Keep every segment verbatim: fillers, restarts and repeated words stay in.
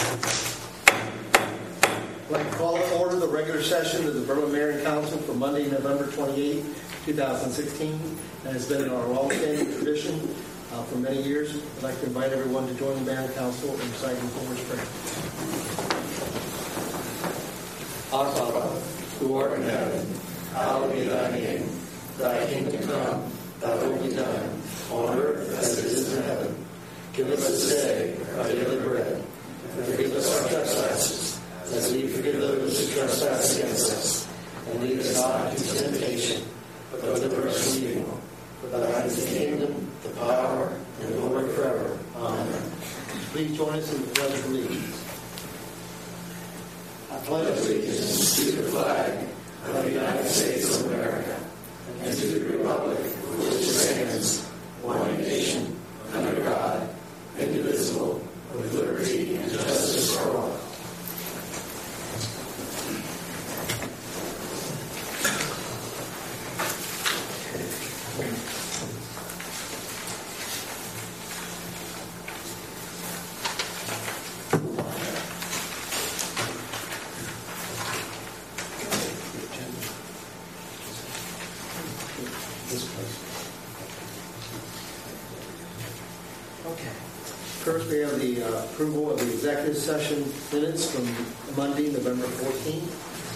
I'd like to call to order the regular session of the Berlin-Marion Council for Monday, November twenty-eighth, two thousand sixteen. It has been our long-standing tradition uh, for many years. I'd like to invite everyone to join the Marion Council in reciting the Lord's Prayer. Our Father, who art in heaven, hallowed be thy name. Thy kingdom come, thy will be done, on earth as it is in heaven. Give us this day our daily bread, and forgive us our trespasses, as we forgive those who trespass against us. And lead us not into temptation, but deliver us from evil. For thine is the kingdom, the power, and the glory forever. Amen. Please join us in the Pledge of Allegiance. I pledge allegiance to the flag of the United States of America and to the republic for which it stands, one nation, under God, indivisible, with liberty and justice for all. First, we have the uh, approval of the executive session minutes from Monday, November fourteenth.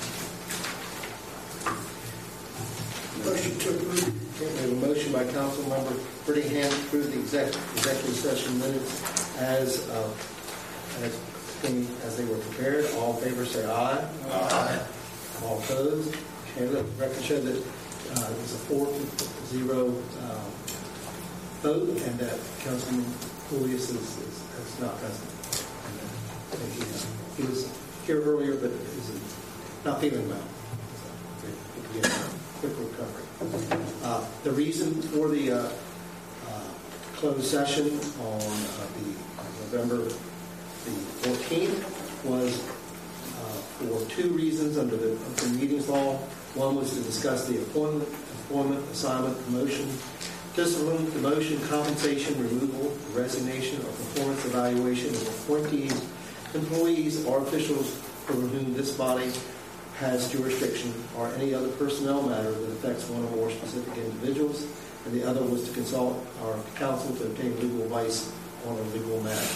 Motion to approve. Okay, we have a motion by Councilmember Brittingham to approve the exec- executive session minutes as uh, as, as they were prepared. All in favor say aye. Aye. All opposed. Okay, let the record show that uh, it was a four to zero uh, vote, and that Councilman Julius is, is, is not present. And, uh, he, uh, he was here earlier, but is not feeling well. So, we can get a quick recovery. Uh, the reason for the uh, uh, closed session on uh, the uh, November the fourteenth was uh, for two reasons under the open meetings law. One was to discuss the appointment, employment, assignment, promotion, discipline, demotion, compensation, removal, resignation, or performance evaluation of appointees, employees, or officials over whom this body has jurisdiction, or any other personnel matter that affects one or more specific individuals. And the other was to consult our counsel to obtain legal advice on a legal matter.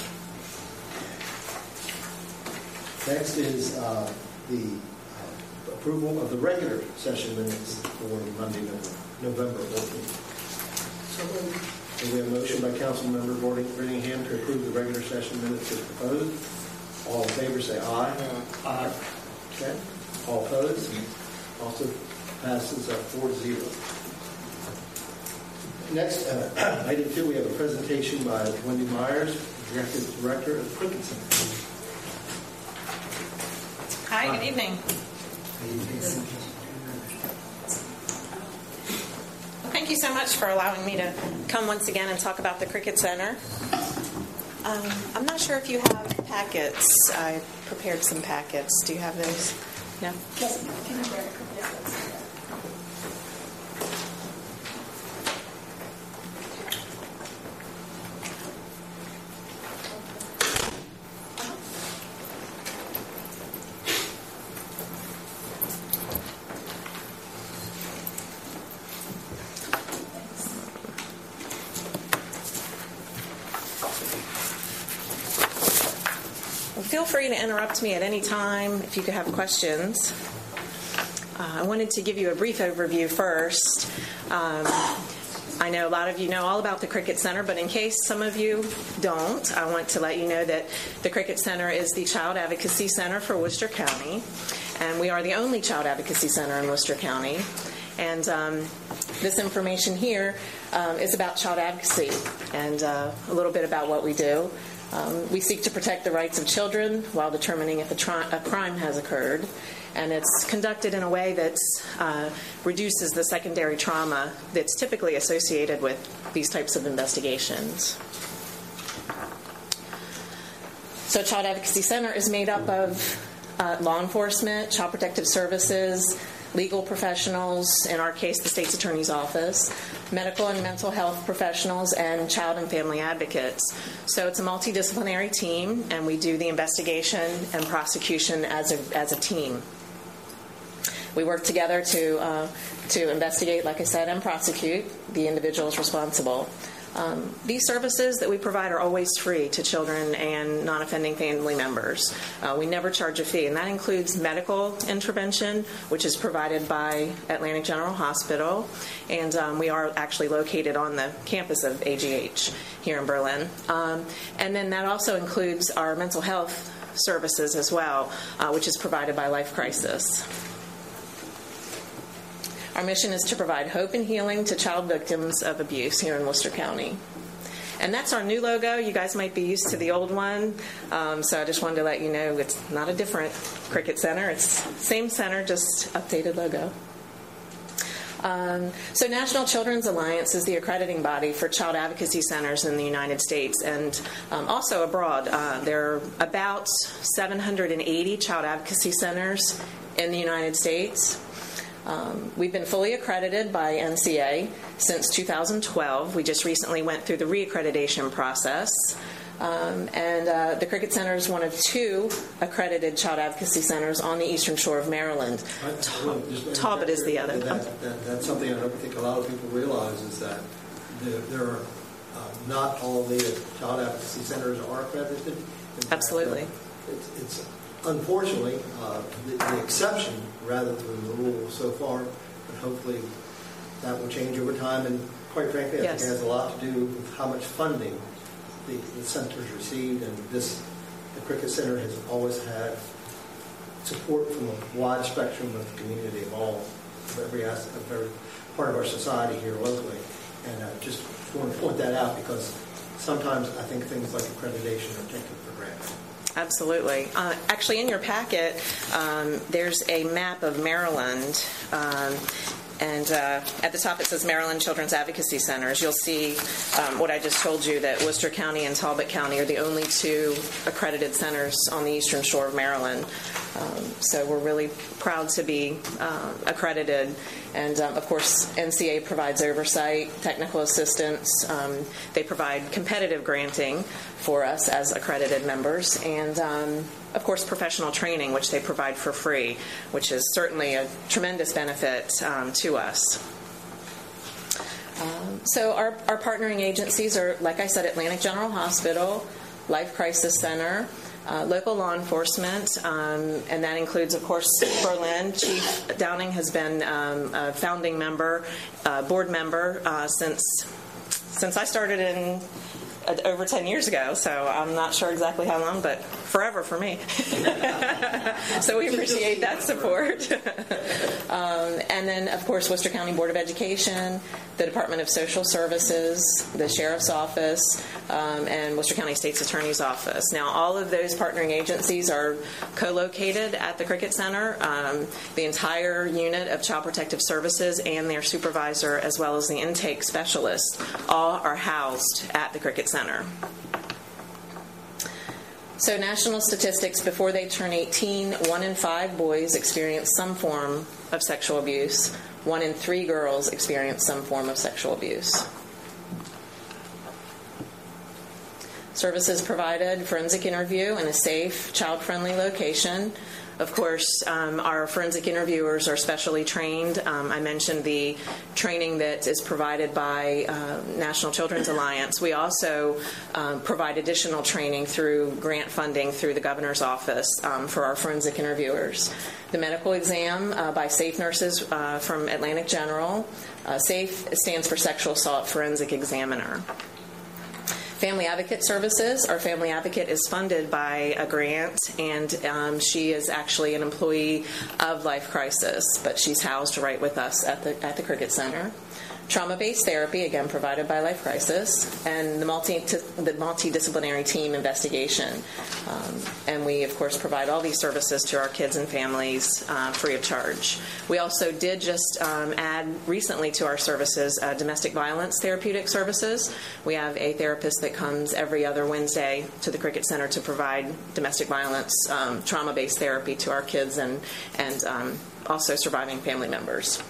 Next is uh, the uh, approval of the regular session minutes for Monday, November fourteenth. So we have a motion by Councilmember Brittingham to approve the regular session minutes as proposed. All in favor say aye. Aye. Okay. All opposed? Also passes uh, four to zero. Next, uh, item two, we have a presentation by Wendy Myers, Executive Director of the Cricket Center. Hi, good evening. Thank you so much for allowing me to come once again and talk about the Cricket Center. Um, I'm not sure if you have packets. I prepared some packets. Do you have those? No? Yes. Can you grab a couple? Yes, let's do that. Feel free to interrupt me at any time if you could have questions. Uh, I wanted to give you a brief overview first. Um, I know a lot of you know all about the Cricket Center, but in case some of you don't, I want to let you know that the Cricket Center is the Child Advocacy Center for Worcester County, and we are the only Child Advocacy Center in Worcester County. And um, this information here um, is about child advocacy and uh, a little bit about what we do. Um, we seek to protect the rights of children while determining if a, tri- a crime has occurred, and it's conducted in a way that uh, reduces the secondary trauma that's typically associated with these types of investigations. So Child Advocacy Center is made up of uh, law enforcement, child protective services, legal professionals, in our case, the state's attorney's office, medical and mental health professionals, and child and family advocates. So it's a multidisciplinary team, and we do the investigation and prosecution as a, as a team. We work together to uh, to investigate, like I said, and prosecute the individuals responsible. Um, these services that we provide are always free to children and non-offending family members. Uh, we never charge a fee, and that includes medical intervention, which is provided by Atlantic General Hospital, and um, we are actually located on the campus of A G H here in Berlin. Um, and then that also includes our mental health services as well, uh, which is provided by Life Crisis. Our mission is to provide hope and healing to child victims of abuse here in Worcester County. And that's our new logo. You guys might be used to the old one, um, so I just wanted to let you know it's not a different Cricket Center. It's same center, just updated logo. Um, so National Children's Alliance is the accrediting body for child advocacy centers in the United States and um, also abroad. Uh, there are about seven hundred eighty child advocacy centers in the United States. Um, we've been fully accredited by N C A since two thousand twelve. We just recently went through the reaccreditation process. Um, and uh, the Cricket Center is one of two accredited child advocacy centers on the Eastern Shore of Maryland. Talbot is the other. That, that, that's something I don't think a lot of people realize is that there, there are uh, not all the child advocacy centers are accredited. Absolutely. It's, it's unfortunately uh, the, the exception rather than the rule so far, but hopefully that will change over time. And quite frankly, I yes. think it has a lot to do with how much funding the, the centers received. And this, the Cricket Center has always had support from a wide spectrum of the community of all, of every aspect, of every part of our society here locally. And I just want to point that out because sometimes I think things like accreditation are taken for granted. Absolutely. Uh, actually, in your packet, um, there's a map of Maryland, um, and uh, at the top it says Maryland Children's Advocacy Centers. You'll see um, what I just told you, that Worcester County and Talbot County are the only two accredited centers on the Eastern Shore of Maryland. Um, so we're really proud to be uh, accredited. And, um, of course, N C A provides oversight, technical assistance. Um, they provide competitive granting for us as accredited members. And, um, of course, professional training, which they provide for free, which is certainly a tremendous benefit um, to us. Um, so our, our partnering agencies are, like I said, Atlantic General Hospital, Life Crisis Center, Uh, local law enforcement, um, and that includes, of course, Berlin. Chief Downing has been um, a founding member, uh, board member uh, since since I started in uh, over ten years ago. So I'm not sure exactly how long, but forever for me. So we appreciate that support. um, and then, of course, Worcester County Board of Education, the Department of Social Services, the Sheriff's Office, um, and Worcester County State's Attorney's Office. Now, all of those partnering agencies are co-located at the Cricket Center. Um, the entire unit of Child Protective Services and their supervisor, as well as the intake specialist, all are housed at the Cricket Center. So national statistics, before they turn eighteen, one in five boys experience some form of sexual abuse. One in three girls experience some form of sexual abuse. Services provided: forensic interview in a safe, child-friendly location. Of course, um, our forensic interviewers are specially trained. Um, I mentioned the training that is provided by uh, National Children's Alliance. We also um, provide additional training through grant funding through the governor's office um, for our forensic interviewers. The medical exam uh, by SAFE nurses uh, from Atlantic General. Uh, SAFE stands for Sexual Assault Forensic Examiner. Family Advocate Services. Our Family Advocate is funded by a grant, and um, she is actually an employee of Life Crisis, but she's housed right with us at the at the Cricket Center. trauma-based therapy, again provided by Life Crisis, and the multi the multidisciplinary team investigation. Um, and we, of course, provide all these services to our kids and families uh, free of charge. We also did just um, add recently to our services uh, domestic violence therapeutic services. We have a therapist that comes every other Wednesday to the Cricket Center to provide domestic violence um, trauma-based therapy to our kids and, and um, also surviving family members.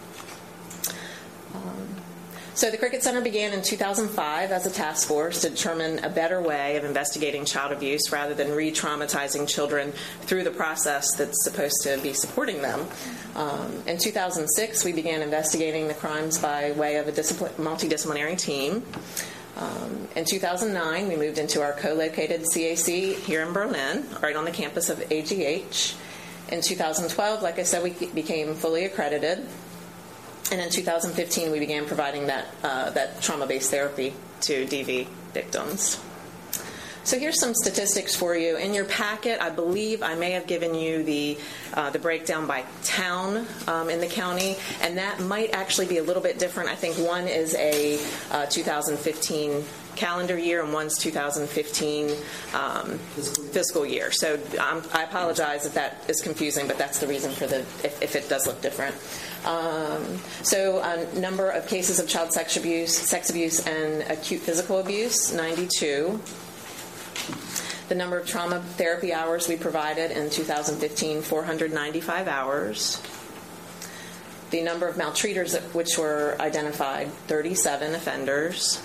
So the Cricket Center began in two thousand five as a task force to determine a better way of investigating child abuse rather than re-traumatizing children through the process that's supposed to be supporting them. Um, in two thousand six, we began investigating the crimes by way of a discipline, multidisciplinary team. Um, in two thousand nine, we moved into our co-located C A C here in Berlin, right on the campus of A G H. In two thousand twelve, like I said, we became fully accredited. And in two thousand fifteen, we began providing that uh, that trauma-based therapy to D V victims. So here's some statistics for you. In your packet, I believe I may have given you the uh, the breakdown by town um, in the county, and that might actually be a little bit different. I think one is a uh, two thousand fifteen calendar year, and one's two thousand fifteen um, fiscal, year. fiscal year. So um, I apologize if that is confusing, but that's the reason for the if, if it does look different. Um, so a number of cases of child sex abuse, sex abuse, and acute physical abuse, ninety-two. The number of trauma therapy hours we provided in two thousand fifteen, four hundred ninety-five hours. The number of maltreaters which were identified, thirty-seven offenders.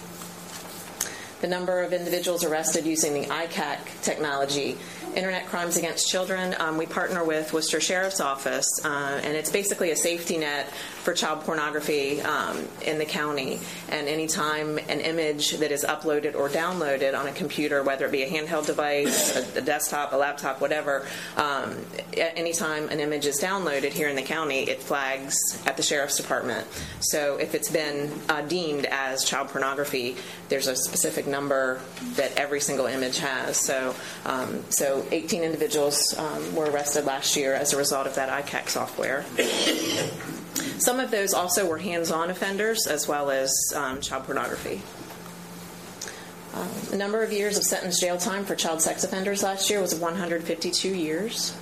The number of individuals arrested using the I C A C technology, Internet Crimes Against Children. Um, we partner with Worcester Sheriff's Office, uh, and it's basically a safety net for child pornography um, in the county. And anytime an image that is uploaded or downloaded on a computer, whether it be a handheld device, a, a desktop, a laptop, whatever, um, anytime an image is downloaded here in the county, it flags at the Sheriff's Department. So if it's been uh, deemed as child pornography, there's a specific number that every single image has. So, um, so eighteen individuals um, were arrested last year as a result of that I C A C software. Some of those also were hands-on offenders as well as um, child pornography. Um, the number of years of sentenced jail time for child sex offenders last year was one hundred fifty-two years.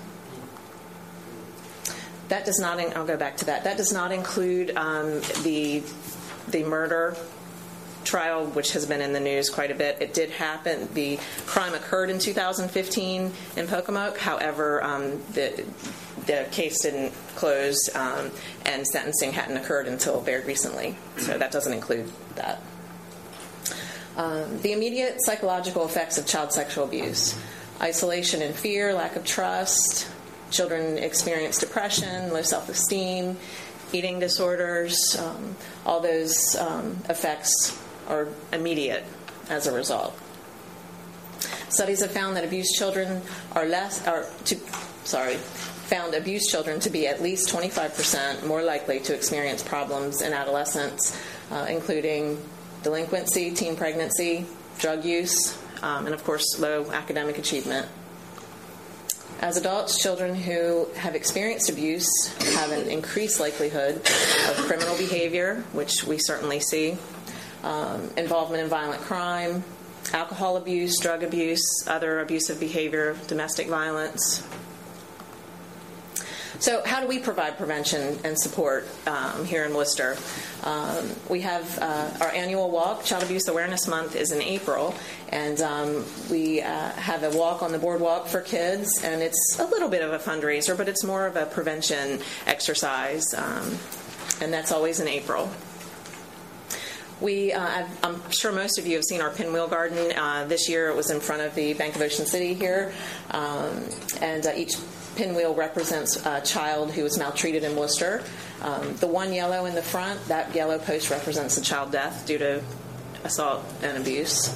That does not, I'll go back to that. That does not include um, the the murder trial, which has been in the news quite a bit. It did happen. The crime occurred in two thousand fifteen in Pocomoke. However, um, the the case didn't close, um, and sentencing hadn't occurred until very recently. So that doesn't include that. Um, the immediate psychological effects of child sexual abuse: isolation and fear, lack of trust. Children experience depression, low self-esteem, eating disorders. Um, all those um, effects are immediate as a result. Studies have found that abused children are less, are to, sorry, found abused children to be at least twenty-five percent more likely to experience problems in adolescence, uh, including delinquency, teen pregnancy, drug use, um, and of course low academic achievement. As adults, children who have experienced abuse have an increased likelihood of criminal behavior, which we certainly see, um, involvement in violent crime, alcohol abuse, drug abuse, other abusive behavior, domestic violence. So how do we provide prevention and support um, here in Worcester? Um, we have uh, our annual walk. Child Abuse Awareness Month is in April, and um, we uh, have a walk on the boardwalk for kids, and it's a little bit of a fundraiser, but it's more of a prevention exercise, um, and that's always in April. We, uh, I'm sure most of you have seen our pinwheel garden. Uh, this year it was in front of the Bank of Ocean City here, um, and uh, each pinwheel represents a child who was maltreated in Worcester. Um, the one yellow in the front, that yellow post represents a child death due to assault and abuse.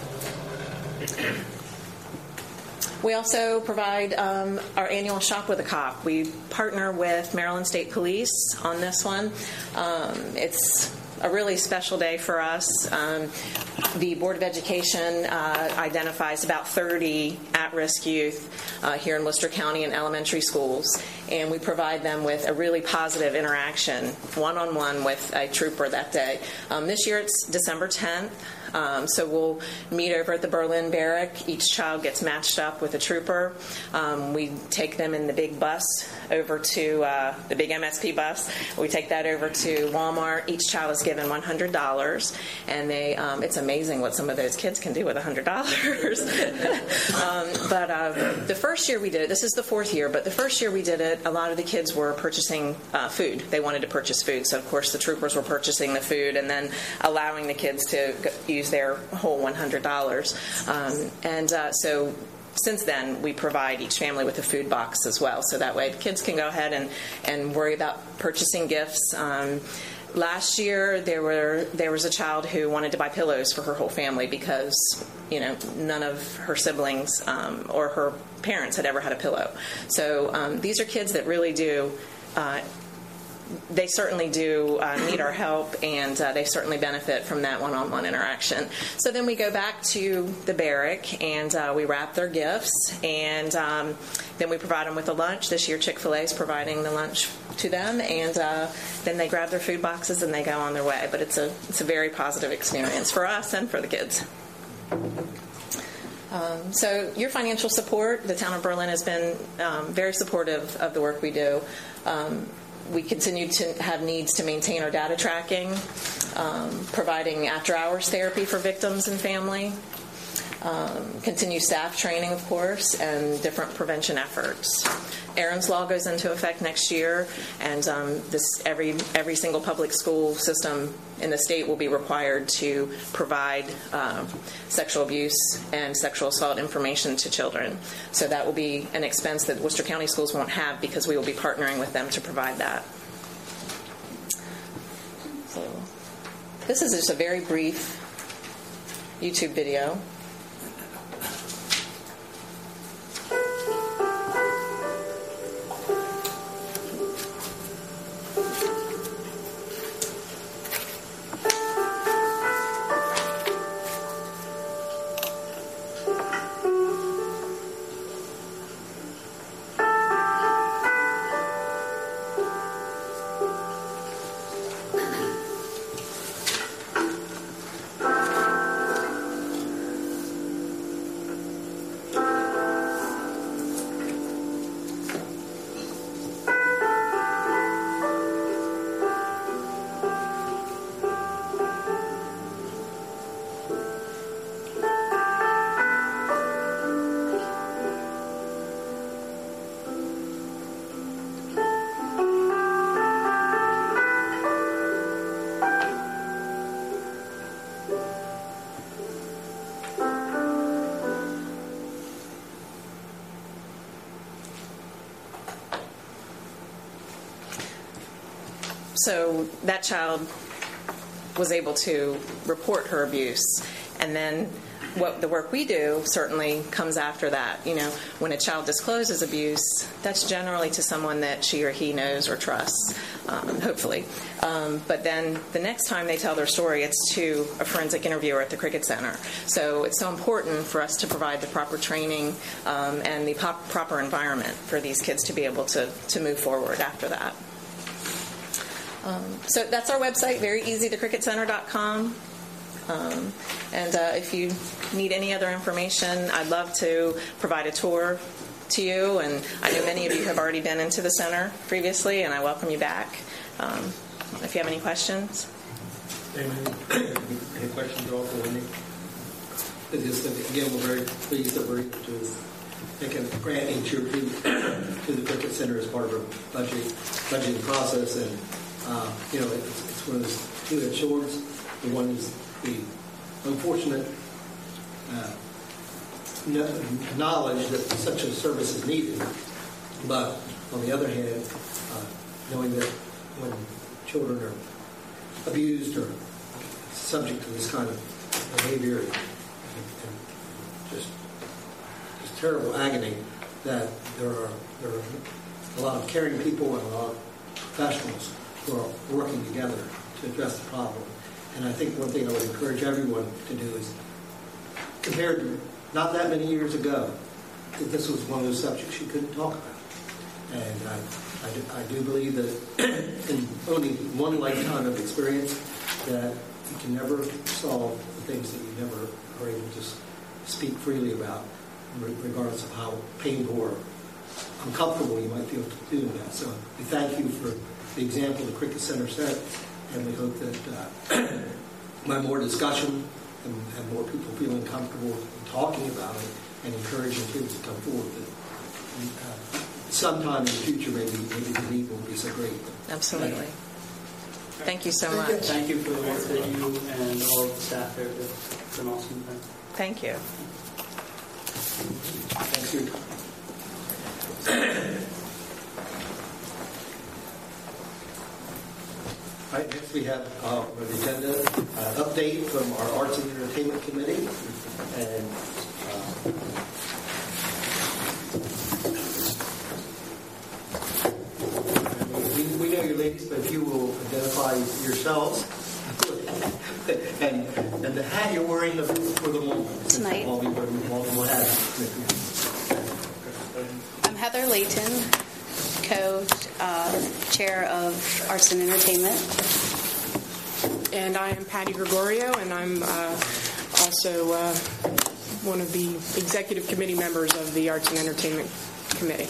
We also provide um, our annual Shop with a Cop. We partner with Maryland State Police on this one. Um, it's a really special day for us. Um, the Board of Education uh, identifies about thirty at-risk youth uh, here in Worcester County in elementary schools, and we provide them with a really positive interaction, one-on-one with a trooper that day. Um, this year it's December tenth. Um, so we'll meet over at the Berlin Barrack. Each child gets matched up with a trooper. Um, we take them in the big bus over to uh, the big M S P bus. We take that over to Walmart. Each child is given one hundred dollars, and they um, it's amazing what some of those kids can do with one hundred dollars. um, but uh, the first year we did it, this is the fourth year, but the first year we did it, a lot of the kids were purchasing uh, food. They wanted to purchase food, so of course the troopers were purchasing the food and then allowing the kids to go, use their whole one hundred dollars. Um, and uh, so since then, we provide each family with a food box as well, so that way the kids can go ahead and, and worry about purchasing gifts. Um, last year, there were there was a child who wanted to buy pillows for her whole family because, you know, none of her siblings um, or her parents had ever had a pillow. So um, these are kids that really do uh, they certainly do uh, need our help, and uh, they certainly benefit from that one-on-one interaction. So then we go back to the barrack, and uh, we wrap their gifts, and um, then we provide them with a lunch. This year, Chick-fil-A is providing the lunch to them, and uh, then they grab their food boxes and they go on their way. But it's a it's a very positive experience for us and for the kids. Um, so your financial support, the town of Berlin has been um, very supportive of the work we do. Um, We continue to have needs to maintain our data tracking, um, providing after-hours therapy for victims and family, um, continue staff training, of course, and different prevention efforts. Aaron's Law goes into effect next year, and um, this every every single public school system in the state will be required to provide um, sexual abuse and sexual assault information to children. So that will be an expense that Worcester County schools won't have because we will be partnering with them to provide that. So this is just a very brief YouTube video. So that child was able to report her abuse, and then what the work we do certainly comes after that. You know, when a child discloses abuse, that's generally to someone that she or he knows or trusts, um, hopefully. Um, but then the next time they tell their story, it's to a forensic interviewer at the Cricket Center. So it's so important for us to provide the proper training um, and the pop- proper environment for these kids to be able to, to move forward after that. Um, so that's our website, very easy, the cricket center dot com. Um, and uh, if you need any other information, I'd love to provide a tour to you. And I know many of you have already been into the center previously, and I welcome you back. Um, if you have any questions. Any, any questions at all for Wendy? Just, again, we're very pleased that we're able to make a grant each year to, to the Cricket Center as part of our budget, budgeting process. And Uh, you know, it's, it's one of those two-edged swords. The one is the unfortunate uh, no, knowledge that such a service is needed, but on the other hand, uh, knowing that when children are abused or subject to this kind of behavior and, and just, just terrible agony, that there are there are a lot of caring people and a lot of professionals who are working together to address the problem. And I think one thing I would encourage everyone to do is, compared to not that many years ago, that this was one of those subjects you couldn't talk about. And I, I, do, I do believe that in only one lifetime of experience, that you can never solve the things that you never are able to speak freely about, regardless of how painful or uncomfortable you might feel doing that. So we thank you for the example the Cricket Center set, and we hope that uh, by more discussion and, and more people feeling comfortable talking about it and encouraging kids to come forward, that uh, sometime in the future maybe maybe the need won't be so great. Absolutely. Thank you so much. Thank you for the work that you and all of the staff there do. It's an awesome thing. Thank you. Thank you. All right, next we have uh, on the agenda uh, update from our Arts and Entertainment Committee. And uh, we, we know you ladies, but if you will identify yourselves and, and the hat you're wearing for the moment. Tonight. While we, while we'll have I'm Heather Layton, co-chair uh, of Arts and Entertainment. And I am Patty Gregorio, and I'm uh, also uh, one of the executive committee members of the Arts and Entertainment Committee.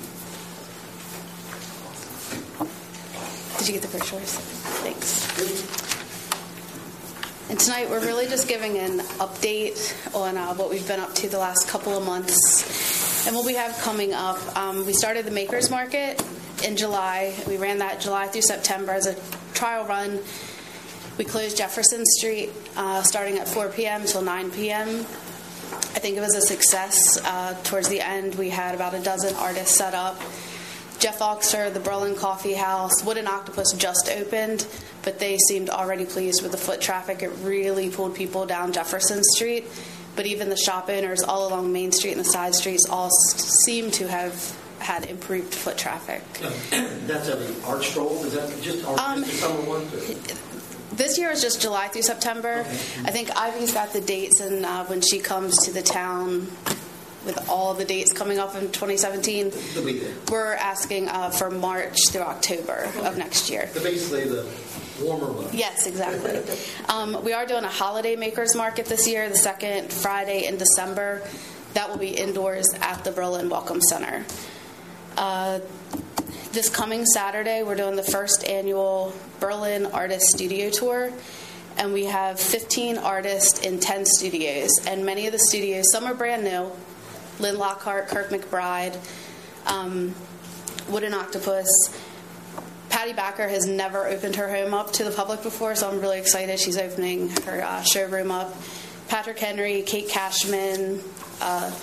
Did you get the brochures? Thanks. And tonight we're really just giving an update on uh, what we've been up to the last couple of months and what we have coming up. Um, we started the Makers Market in July. We ran that July through September as a trial run. We closed Jefferson Street uh, starting at four p.m. until nine p.m. I think it was a success. Uh, towards the end, we had about a dozen artists set up. Jeff Oxer, the Berlin Coffee House, Wooden Octopus just opened, but they seemed already pleased with the foot traffic. It really pulled people down Jefferson Street. But even the shop owners all along Main Street and the side streets all seem to have had improved foot traffic. That's every art stroll? Is that just our Um, summer one? Too? This year is just July through September. Okay. I think Ivy's got the dates, and uh, when she comes to the town with all the dates coming up in twenty seventeen, The weekend. we're asking uh, for March through October of next year. So basically the warmer month. Yes, exactly. Um, we are doing a holiday makers market this year, the second Friday in December. That will be indoors at the Berlin Welcome Center. Uh, this coming Saturday, we're doing the first annual Berlin Artist Studio Tour. And we have fifteen artists in ten studios. And many of the studios, some are brand new. Lynn Lockhart, Kirk McBride, um, Wooden Octopus. Patty Backer has never opened her home up to the public before, so I'm really excited. She's opening her uh, showroom up. Patrick Henry, Kate Cashman, uh,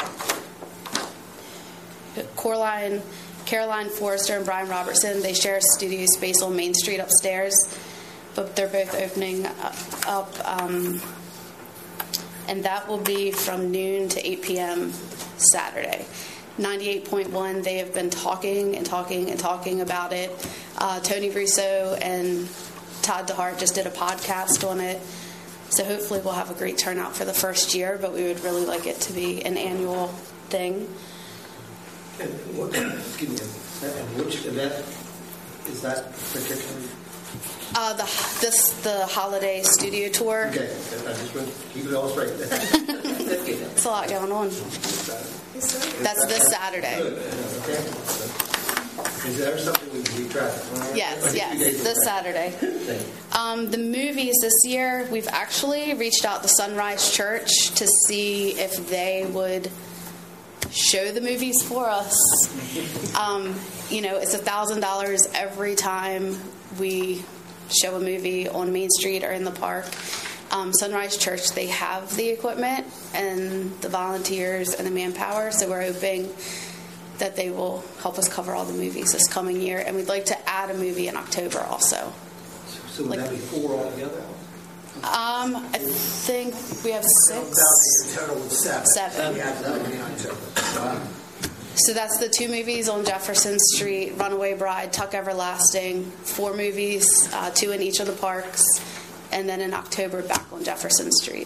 Coraline, Caroline Forrester, and Brian Robertson. They share a studio space on Main Street upstairs, but they're both opening up. Um, and that will be from noon to eight p.m. Saturday. ninety-eight point one, they have been talking and talking and talking about it. Uh, Tony Russo and Todd DeHart just did a podcast on it. So hopefully we'll have a great turnout for the first year, but we would really like it to be an annual thing. And what, excuse me, and which event is that particularly? Uh, the this the holiday studio tour. Okay, I just want to keep it all straight. It's a lot going on. That's this Saturday. Good. Okay. Is there something we can keep track of? Yes, yes, this Saturday. Um, the movies this year, we've actually reached out to Sunrise Church to see if they would show the movies for us. Um, you know, it's a thousand dollars every time we show a movie on Main Street or in the park. Um, Sunrise Church, they have the equipment and the volunteers and the manpower, so we're hoping that they will help us cover all the movies this coming year. And we'd like to add a movie in October also. So would that be four altogether? Um, I think we have six. Total of seven. Seven. Yeah, that would be October. Wow. So that's the two movies on Jefferson Street, Runaway Bride, Tuck Everlasting, four movies, uh, two in each of the parks, and then in October back on Jefferson Street.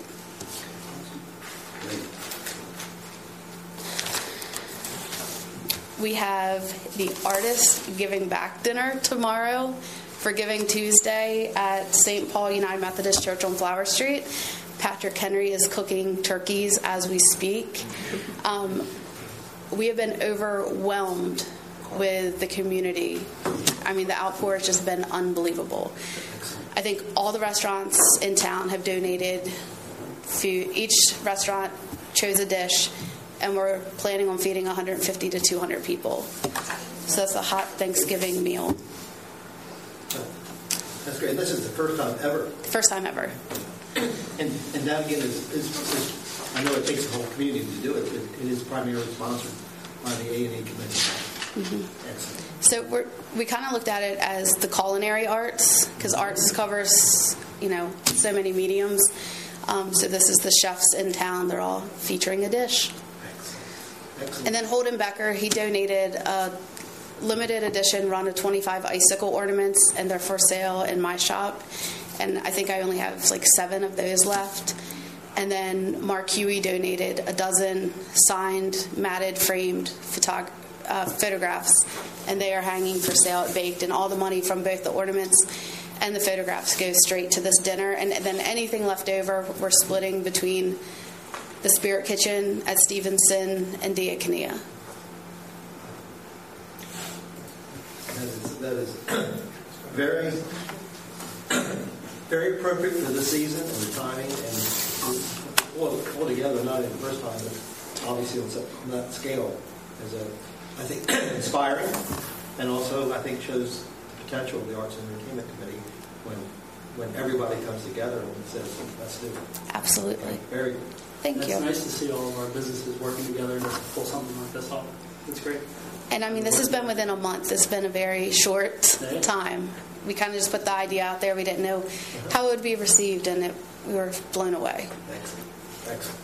We have the Artist Giving Back dinner tomorrow for Giving Tuesday at Saint Paul United Methodist Church on Flower Street. Patrick Henry is cooking turkeys as we speak. Um, we have been overwhelmed with the community. I mean, the outpour has just been unbelievable. I think all the restaurants in town have donated food. Each restaurant chose a dish, and we're planning on feeding one hundred fifty to two hundred people. So that's a hot Thanksgiving meal. That's great. This is the first time ever. First time ever. And, and that again is, is, is, I know it takes the whole community to do it, but it is primarily sponsored by the A and E committee. Mm-hmm. Excellent. So we're, we kind of looked at it as the culinary arts, because arts covers, you know, so many mediums. Um, so this is the chefs in town. They're all featuring a dish. Excellent. Excellent. And then Holden Becker, he donated a limited edition run of twenty-five icicle ornaments, and they're for sale in my shop. And I think I only have like seven of those left. And then Mark Huey donated a dozen signed, matted, framed photog- uh, photographs, and they are hanging for sale at Baked. And all the money from both the ornaments and the photographs goes straight to this dinner. And then anything left over, we're splitting between the Spirit Kitchen at Stevenson and Diakonia. That is, that is very, very appropriate for the season and the timing, and all, altogether, not in the first time, but obviously on, such, on that scale, is a, I think, inspiring, and also I think shows the potential of the Arts and Entertainment Committee when when everybody comes together and says, let's do it. Absolutely. Very. Thank It's you. nice to see all of our businesses working together to pull something like this off. It's great. And I mean, this has been within a month. It's been a very short Yeah. time. We kind of just put the idea out there. We didn't know how it would be received, and it, we were blown away. Excellent. Excellent.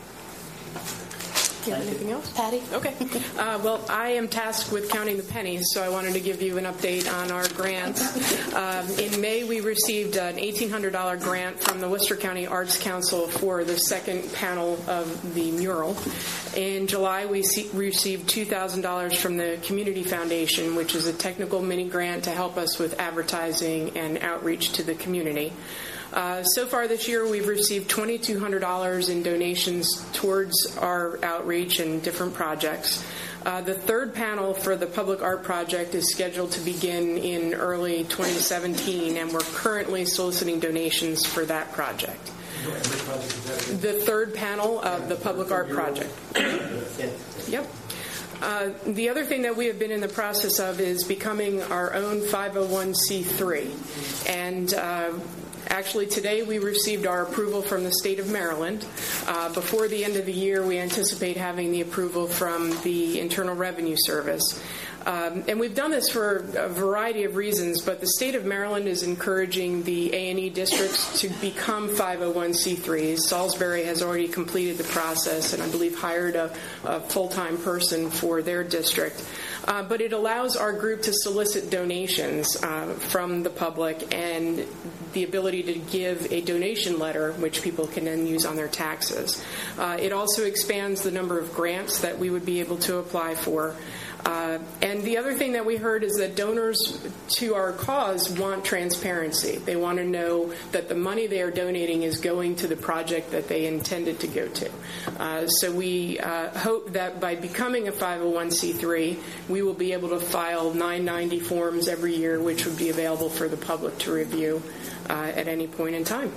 Do you have anything else? Patty? Okay. Uh, well, I am tasked with counting the pennies, so I wanted to give you an update on our grants. Um, in May, we received an eighteen hundred dollars grant from the Worcester County Arts Council for the second panel of the mural. In July, we see, received two thousand dollars from the Community Foundation, which is a technical mini grant to help us with advertising and outreach to the community. Uh, so far this year, we've received two thousand two hundred dollars in donations towards our outreach and different projects. Uh, the third panel for the Public Art Project is scheduled to begin in early twenty seventeen, and we're currently soliciting donations for that project. The third panel of the Public Art Project. Yep. Uh, the other thing that we have been in the process of is becoming our own five oh one c three. And uh, actually today we received our approval from the state of Maryland. Uh, before the end of the year, we anticipate having the approval from the Internal Revenue Service. Um, and we've done this for a variety of reasons, but the state of Maryland is encouraging the A and E districts to become five oh one c threes. Salisbury has already completed the process and I believe hired a, a full-time person for their district. Uh, but it allows our group to solicit donations uh, from the public and the ability to give a donation letter, which people can then use on their taxes. Uh, it also expands the number of grants that we would be able to apply for. Uh, and the other thing that we heard is that donors to our cause want transparency. They want to know that the money they are donating is going to the project that they intended to go to. Uh, so we uh, hope that by becoming a five oh one c three, we will be able to file nine ninety forms every year, which would be available for the public to review uh, at any point in time.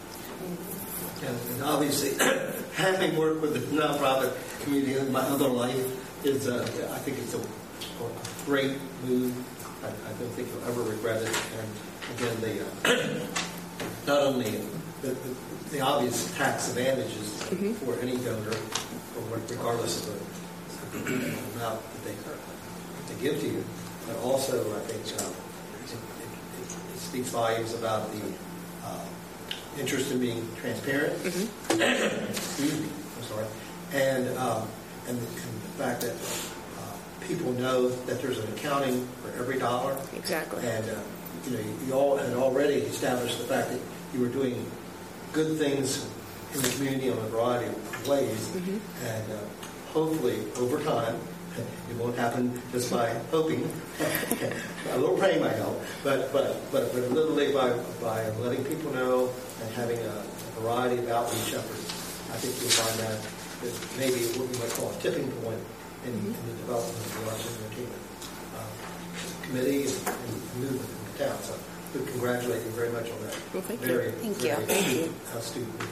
And obviously, having worked with the nonprofit community in my other life is, uh, I think it's a, a great move. I, I don't think you'll ever regret it. And again, the uh, not only the, the, the obvious tax advantages mm-hmm. for any donor, regardless of the, the amount that they, they give to you, but also I think uh, it, it, it speaks volumes about the uh, interest in being transparent. Mm-hmm. Excuse me, I'm sorry, and um, and the, and the fact that people know that there's an accounting for every dollar. Exactly. And uh, you know, you, you all had already established the fact that you were doing good things in the community on a variety of ways, mm-hmm. and uh, hopefully over time, it won't happen just by hoping. A little praying might help, but but but, but literally by by letting people know and having a, a variety of outreach efforts, I think you'll find that, that maybe what we might call a tipping point in, mm-hmm. in the development of the arts and entertainment uh, committee and, and movement in the town. So we congratulate you very much on that. Well, thank very, you. Thank very you. Thank you. astute move.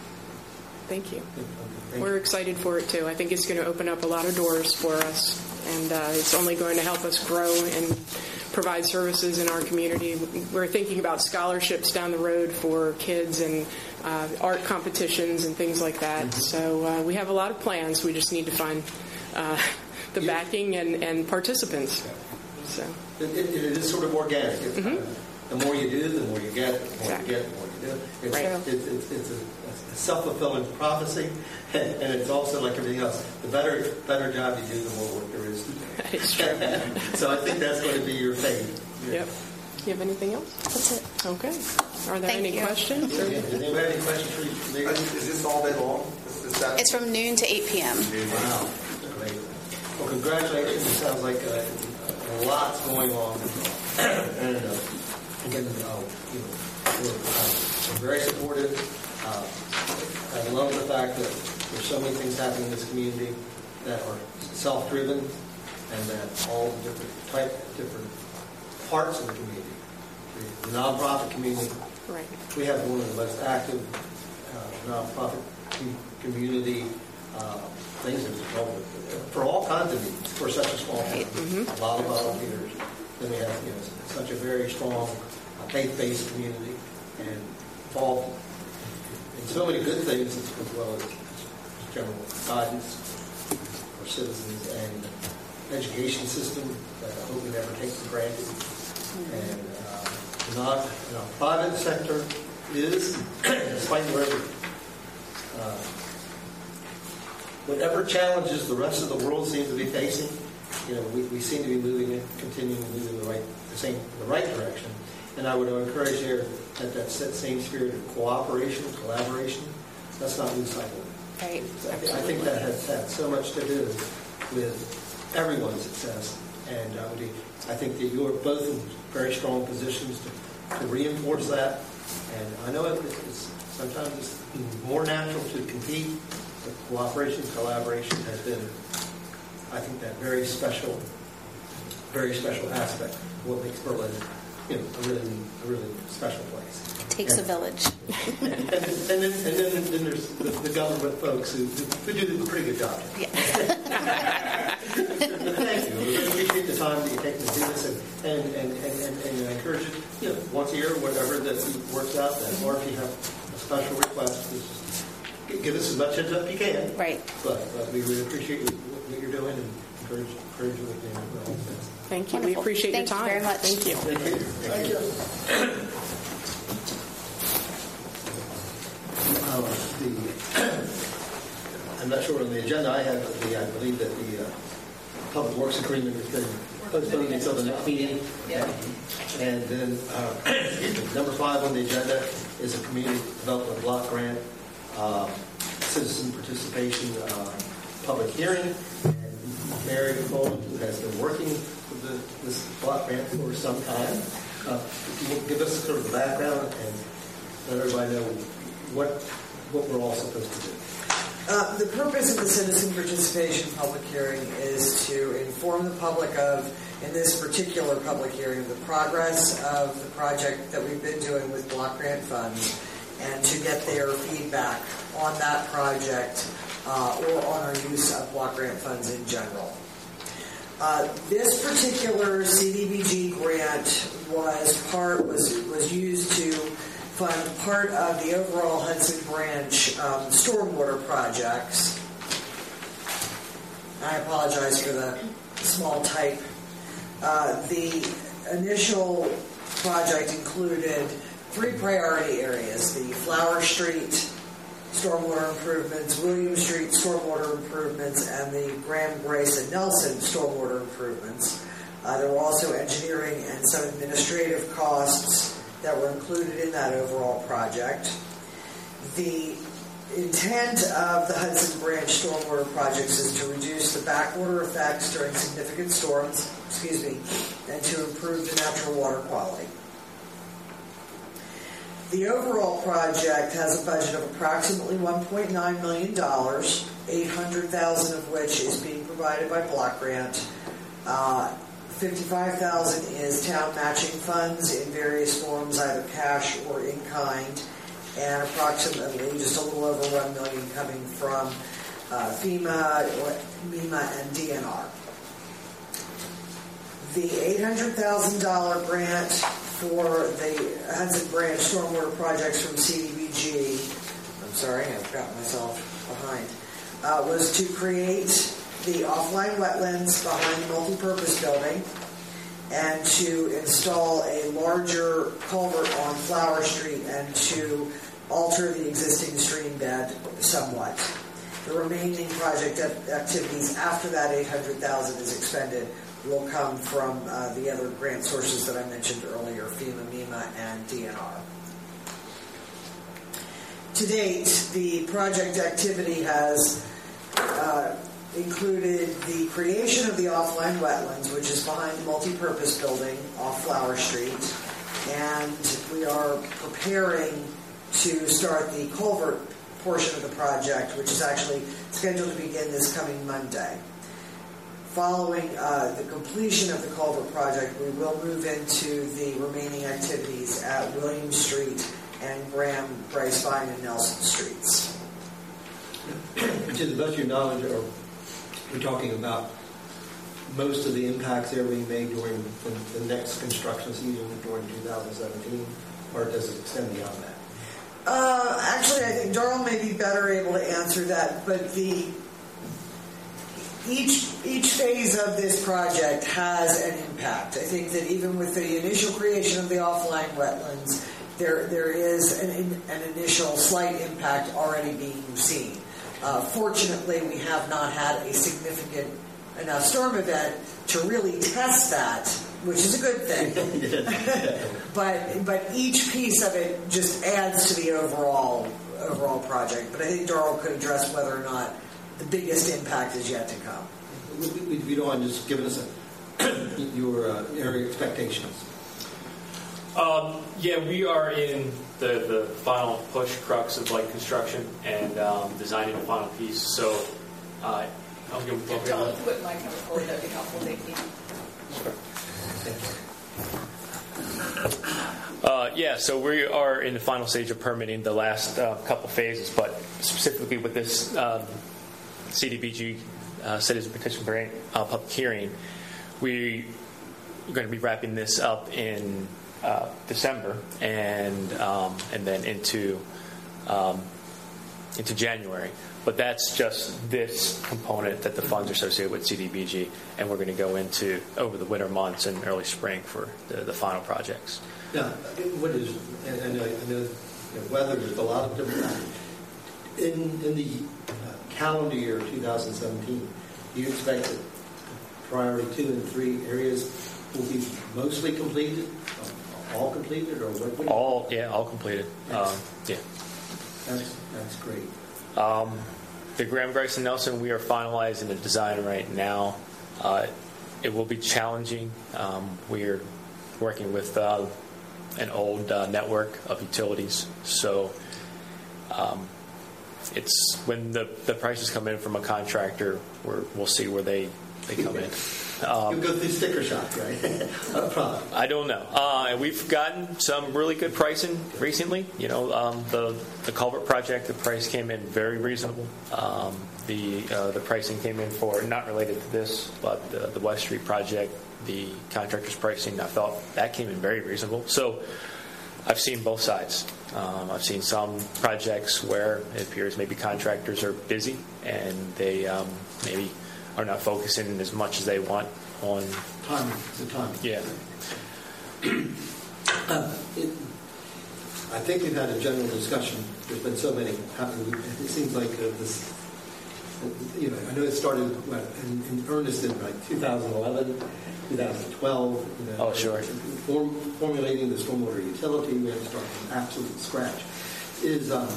Thank you. Thank We're you. excited for it, too. I think it's going to open up a lot of doors for us, and uh, it's only going to help us grow and provide services in our community. We're thinking about scholarships down the road for kids and uh, art competitions and things like that. Mm-hmm. So uh, we have a lot of plans. We just need to find uh, the Yeah. backing and, and participants. So It, it, it is sort of organic. It, Mm-hmm. uh, the more you do, the more you get. The more Exactly. you get, the more you do. It's, Right. it, it, it's a, a self-fulfilling prophecy, and, and it's also like everything else. The better better job you do, the more work there is to do. that is true. So I think that's going to be your fate. Yep. You have anything else? That's it. Okay. Are there Thank any you. questions? Or? Does anybody have any questions for you? Uh, Is this all day long? Is, is that It's from noon to eight p.m. Wow. Great. Well, congratulations. It sounds like uh, a lot's going on. and uh, again, uh, you know, we're, uh, we're very supportive. Uh, I love the fact that there's so many things happening in this community that are self-driven, and that all the different type, different parts of the community, the, the nonprofit community. Right. We have one of the most active uh, nonprofit com- community uh, things in development for all kinds of needs for such a small town. Mm-hmm. A lot of volunteers. Then we have, you know, such a very strong uh, faith-based community and involved in so many good things as, as well as general guidance for citizens and education system that I hope we never take for granted. Mm-hmm. And uh, not in our private sector is, despite whatever, uh, whatever challenges the rest of the world seems to be facing, you know, we, we seem to be moving it, continuing to move in the right, the same, the right direction. And I would encourage here that that same spirit of cooperation, collaboration, let's not lose sight of it. Right. I, th- I think that has had so much to do with everyone's success, and I, would be, I think that you are both in very strong positions to, to reinforce that. And I know it, it's sometimes it's more natural to compete, but cooperation, collaboration has been, I think, that very special, very special aspect of what makes Berlin, you know, a really, a really special place. It takes and, a village. and, and, then, and then, then there's the, the government folks who, who do a pretty good job. Yeah. Thank you. We appreciate the time that you take to do this, and and, and, and, and, and I encourage you, you know, once a year, whatever that works out, that, or if you have a special request, just give us as much heads up you can. Right. But, but we really appreciate what you're doing and encourage, encourage you with all of this. Thank you. We Wonderful. appreciate Thank your time. you very much. Thank you. Thank you. Thank you. Uh, the, I'm not sure on the agenda I have, but the, I believe that the uh, Public Works Agreement has been postponed until the next meeting. Yeah. And then uh, number five on the agenda is a community development block grant, uh, citizen participation, uh, public hearing. And Mary Coleman, who has been working with the, this block grant for some time, uh, if you will give us sort of the background and let everybody know what what we're all supposed to do. Uh, the purpose of the citizen participation public hearing is to inform the public of, in this particular public hearing, the progress of the project that we've been doing with block grant funds, and to get their feedback on that project uh, or on our use of block grant funds in general. Uh, this particular C D B G grant was part was was used to fund part of the overall Hudson Branch um, stormwater projects. I apologize for the small type. Uh, the initial project included three priority areas: the Flower Street stormwater improvements, William Street stormwater improvements, and the Graham, Grace, and Nelson stormwater improvements. Uh, there were also engineering and some administrative costs that were included in that overall project. The intent of the Hudson Branch stormwater projects is to reduce the backwater effects during significant storms, excuse me, and to improve the natural water quality. The overall project has a budget of approximately one point nine million dollars, eight hundred thousand dollars of which is being provided by block grant. Uh, fifty-five thousand dollars is town matching funds in various forms, either cash or in kind, and approximately just a little over one million dollars coming from uh, FEMA, MEMA, and D N R. The eight hundred thousand dollars grant for the Hudson Branch stormwater projects from C D B G, I'm sorry, I've got myself behind, uh, was to create the offline wetlands behind the multipurpose building and to install a larger culvert on Flower Street and to alter the existing stream bed somewhat. The remaining project activities after that eight hundred thousand dollars is expended will come from uh, the other grant sources that I mentioned earlier, FEMA, MEMA, and D N R. To date, the project activity has uh, included the creation of the offline wetlands, which is behind the multipurpose building off Flower Street, and we are preparing to start the culvert portion of the project, which is actually scheduled to begin this coming Monday. Following uh, the completion of the culvert project, we will move into the remaining activities at William Street and Graham, Bryce Vine, and Nelson Streets. To the best of your knowledge, are we talking about most of the impacts that are being made during the, the next construction season during two thousand seventeen, or does it extend beyond that? Uh, actually, I think Darrell may be better able to answer that, but the Each each phase of this project has an impact. I think that even with the initial creation of the offline wetlands, there there is an, an initial slight impact already being seen. Uh, fortunately, we have not had a significant enough storm event to really test that, which is a good thing. but but each piece of it just adds to the overall overall project. But I think Darrell could address whether or not the biggest impact is yet to come. If you don't mind just giving us a, your uh, area expectations. Um, yeah, we are in the, the final push crux of like construction and um, designing the final piece. So uh, I'll give them a Don't put my camera forward, that would be helpful. Thank you. Uh, yeah, so we are in the final stage of permitting the last uh, couple phases, but specifically with this um, C D B G uh, Citizen Petition Grant uh, public hearing, we are going to be wrapping this up in uh, December and um, and then into um, into January. But that's just this component that the funds are associated with C D B G, and we're going to go into over the winter months and early spring for the, the final projects. Now, what is, and I know, I know you know, weather, there's a lot of different factors. In, in the uh, calendar year of two thousand seventeen, do you expect that priority two and three areas will be mostly completed, all completed, or what? what all, yeah, all completed. Um, yeah. That's, that's great. Um, the Graham, Grace, and Nelson, we are finalizing the design right now. Uh, it will be challenging. Um, we're working with uh, an old uh, network of utilities, so um, it's when the, the prices come in from a contractor, we're, we'll see where they, they come in. Um, You'll go through sticker shock, right? No problem. I don't know. Uh, we've gotten some really good pricing recently. You know, um, the the culvert project, the price came in very reasonable. Um, the uh, the pricing came in for, not related to this, but the, the West Street project, the contractor's pricing, I thought that came in very reasonable. So I've seen both sides. Um, I've seen some projects where it appears maybe contractors are busy and they um, maybe are not focusing as much as they want on Timing, the timing. Yeah. Uh, it, I think we've had a general discussion. There's been so many happening. It seems like uh, this, you know, I know it started what, in, in earnest in like two thousand eleven, two thousand twelve. You know, oh, sure. Form, formulating the stormwater utility, we had to start from absolute scratch. Is um,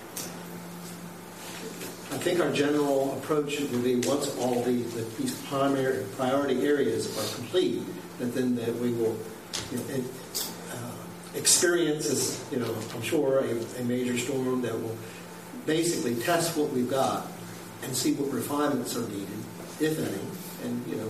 I think our general approach would be once all the, the these primary priority areas are complete, that then that we will, you know, it, uh, experience as, you know, I'm sure a, a major storm that will basically test what we've got and see what refinements are needed, if any. And you know,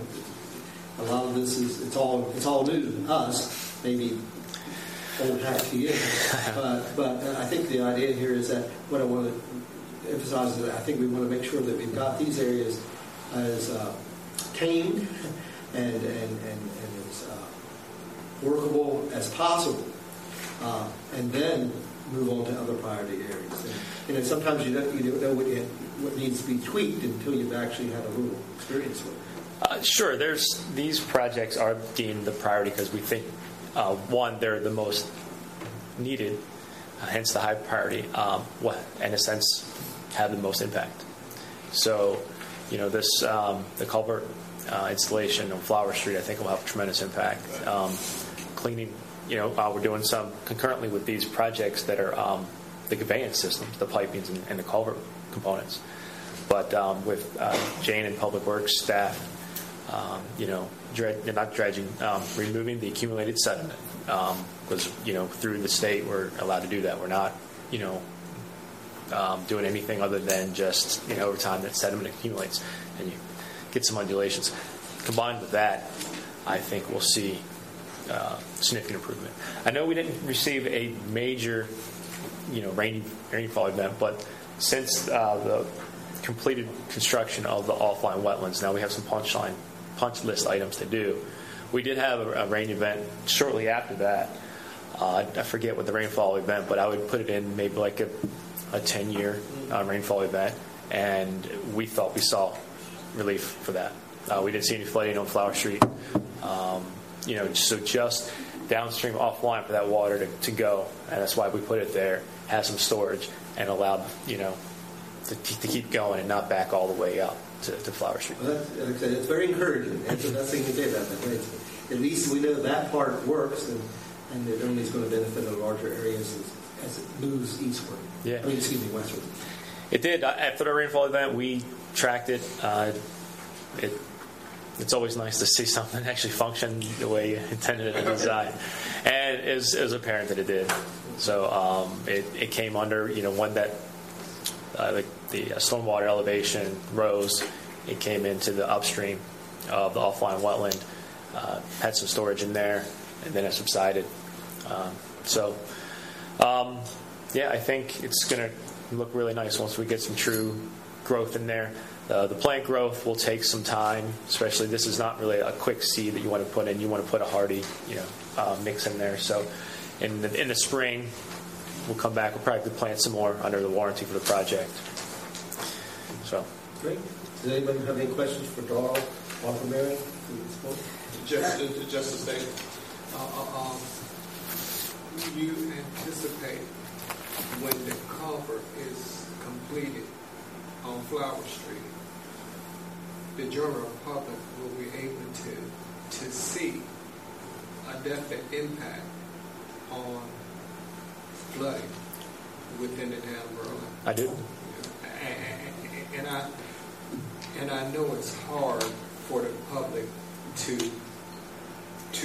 a lot of this is it's all it's all new to us, maybe old hat to you. But but I think the idea here is that what I want to emphasize is that I think we want to make sure that we've got these areas as uh, tamed and and and, and as uh, workable as possible, uh, and then move on to other priority areas. And, you know, sometimes you don't you don't know what, you, what needs to be tweaked until you've actually had a little experience with it. Uh, sure, there's these projects are deemed the priority because we think, uh, one, they're the most needed, uh, hence the high priority, um, what, in a sense, have the most impact. So, you know, this um, the culvert uh, installation on Flower Street, I think, will have a tremendous impact. Um, cleaning, you know, uh, we're doing some concurrently with these projects that are um, the conveyance systems, the pipings, and, and the culvert components. But um, with uh, Jane and Public Works staff, Um, you know, dred- not dredging, um, removing the accumulated sediment. Because, um, you know, through the state, we're allowed to do that. We're not, you know, um, doing anything other than just, you know, over time that sediment accumulates and you get some undulations. Combined with that, I think we'll see uh, significant improvement. I know we didn't receive a major, you know, rain, rainfall event, but since uh, the completed construction of the offline wetlands, now we have some punch line punch list items to do. We did have a, a rain event shortly after that. Uh, I forget what the rainfall event, but I would put it in maybe like a, a ten-year uh, rainfall event, and we felt we saw relief for that. Uh, we didn't see any flooding on Flower Street. Um, you know, so just downstream offline for that water to, to go, and that's why we put it there, have some storage, and allowed, you know, to, to keep going and not back all the way up to, to Flower Street. Well, that's, like I said, it's very encouraging. That's the best thing to say about that. It's, at least we know that part works, and, and it only is going to benefit the larger areas as, as it moves eastward. Yeah. I mean, excuse me, westward. It did. After the rainfall event, we tracked it. Uh, it it's always nice to see something actually function the way you intended it to design. And it was, it was apparent that it did. So um, it, it came under, you know, one that Uh, the, the stormwater elevation rose. It came into the upstream of the offline wetland, uh, had some storage in there, and then it subsided. Um, so, um, yeah, I think it's going to look really nice once we get some true growth in there. Uh, the plant growth will take some time, especially this is not really a quick seed that you want to put in. You want to put a hardy, you know, uh, mix in there. So, in the, in the spring, we'll come back. We'll probably plant some more under the warranty for the project. So, great. Does anybody have any questions for Darrell or for Mary? Just, just to say, uh, um, you anticipate when the culvert is completed on Flower Street, the general public will be able to to see a definite impact on flooding within the town of Berlin. I do. And, and I and I know it's hard for the public to to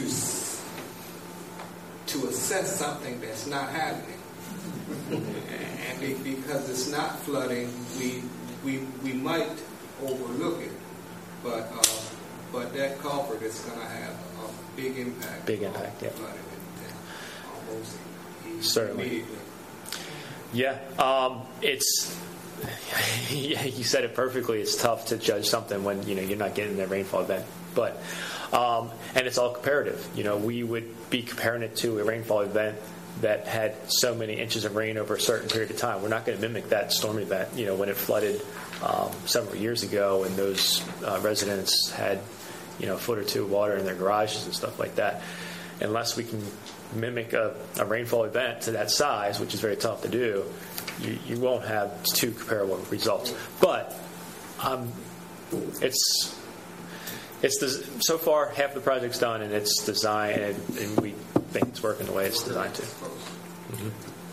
to assess something that's not happening, and because it's not flooding, we we we might overlook it, but uh, but that culvert is going to have a big impact. Big impact, yeah. Flooding in town, almost. Certainly. Yeah, um, it's. Yeah, you said it perfectly. It's tough to judge something when you know you're not getting the rainfall event, but um, and it's all comparative. You know, we would be comparing it to a rainfall event that had so many inches of rain over a certain period of time. We're not going to mimic that storm event. You know, when it flooded um, several years ago, and those uh, residents had you know a foot or two of water in their garages and stuff like that. unless we can mimic a, a rainfall event to that size, which is very tough to do, you, you won't have two comparable results. But um, it's it's the, so far half the project's done, and it's designed, and, and we think it's working the way it's designed to. Mm-hmm.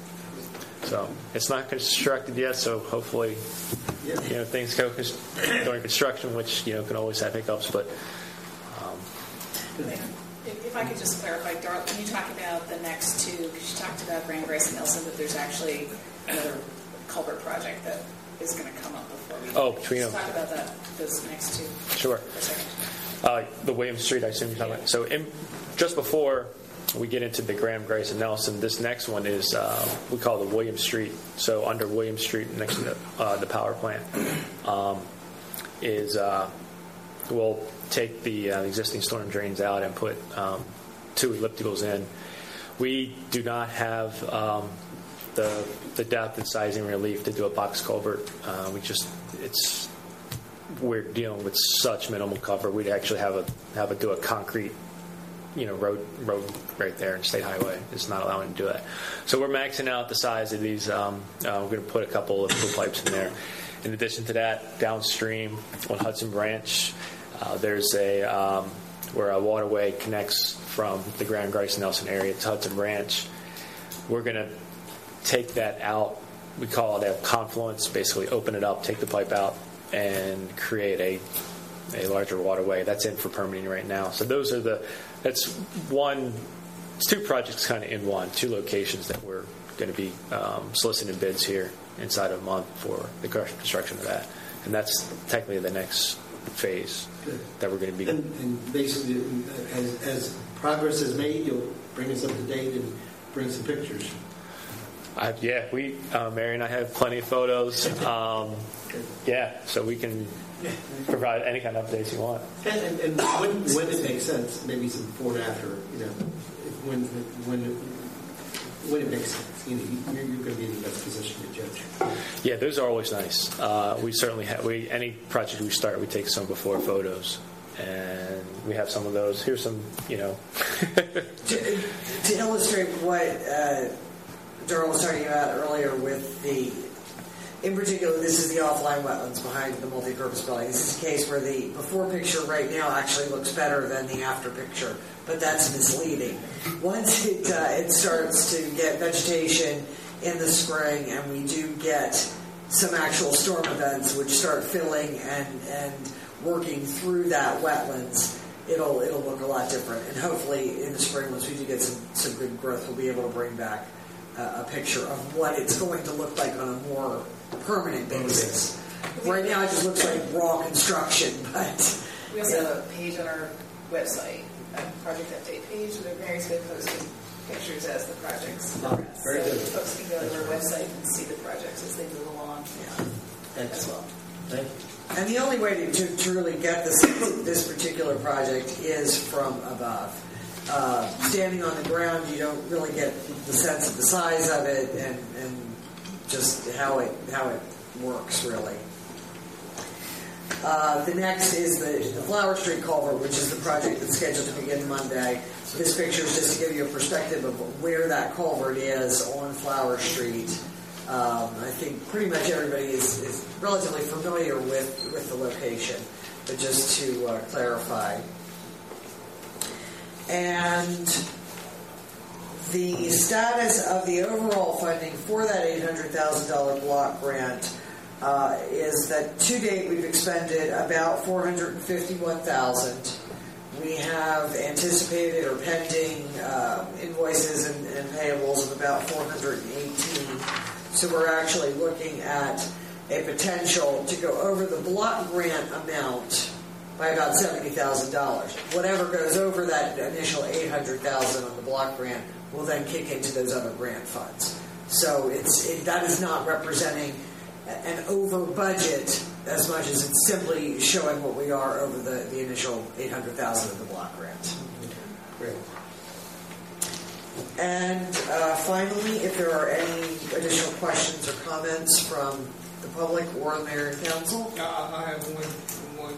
So it's not constructed yet, so hopefully, you know, things go during construction, which, you know, can always have hiccups, but. Um, if, if I could just clarify, Darla, when you talk about the next two, because you talked about Grand Grace and Nelson, but there's actually another culvert project that is going to come up before we. Oh, between them. Talk about that, those next two. Sure. For a second. Uh, the Williams Street, I assume you're talking about. So in, just before we get into the Graham, Grace, and Nelson, this next one is, uh, we call it the Williams Street. So under Williams Street, next to the, uh, the power plant, um, is uh, we'll take the uh, existing storm drains out and put um, two ellipticals in. We do not have um, the the depth and sizing relief to do a box culvert. Uh, we just, it's, we're dealing with such minimal cover. We'd actually have a have a do a concrete, you know, road road right there in State Highway. It's not allowing to do that. So we're maxing out the size of these. Um, uh, we're going to put a couple of blue pipes in there. In addition to that, downstream on Hudson Branch, uh, there's a um, where a waterway connects from the Grand Grace Nelson area to Hudson Branch. We're going to take that out. We call it a confluence. Basically, open it up, take the pipe out, and create a a larger waterway. That's in for permitting right now. So those are the, that's one, it's two projects kind of in one, two locations that we're going to be um, soliciting bids here inside of a month for the construction of that. And that's technically the next phase Good. That we're going to be. And, and basically, as, as progress is made, you'll bring us up to date and bring some pictures. Uh, yeah, we, uh, Mary and I have plenty of photos. Um, yeah, so we can provide any kind of updates you want. And, and, and when, when it makes sense, maybe some before and after, you know, when when when it makes sense, you know, you're, you're going to be in the best position to judge. Yeah, those are always nice. Uh, we certainly have. We any project we start, we take some before photos, and we have some of those. Here's some, you know. to, to illustrate what uh, Darrell was talking about earlier with the. In particular, this is the offline wetlands behind the multi-purpose building. This is a case where the before picture right now actually looks better than the after picture, but that's misleading. Once it uh, it starts to get vegetation in the spring, and we do get some actual storm events which start filling and and working through that wetlands, it'll it'll look a lot different. And hopefully, in the spring, once we do get some some good growth, we'll be able to bring back uh, a picture of what it's going to look like on a more permanent basis. Right now it just looks like raw construction, but we also yeah. have a page on our website, a project update page where Mary's been posting pictures as the projects progress. Very so good. Folks can go to our website and see the projects as they move along yeah. as well. Thank you. And the only way to, to truly get this this particular project is from above. Uh, standing on the ground, you don't really get the sense of the size of it and, and just how it how it works, really. Uh, the next is the, the Flower Street Culvert, which is the project that's scheduled to begin Monday. So this picture is just to give you a perspective of where that culvert is on Flower Street. Um, I think pretty much everybody is, is relatively familiar with, with the location, but just to uh, clarify. And the status of the overall funding for that eight hundred thousand dollars block grant uh, is that to date we've expended about four hundred fifty-one thousand dollars. We have anticipated or pending uh, invoices and, and payables of about four hundred eighteen. So we're actually looking at a potential to go over the block grant amount by about seventy thousand dollars. Whatever goes over that initial eight hundred thousand dollars on the block grant will then kick into those other grant funds. So it's it, that is not representing an over budget as much as it's simply showing what we are over the, the initial eight hundred thousand dollars of the block grant. Great. And uh, finally, if there are any additional questions or comments from the public or the mayor and council. Uh, I have one. one.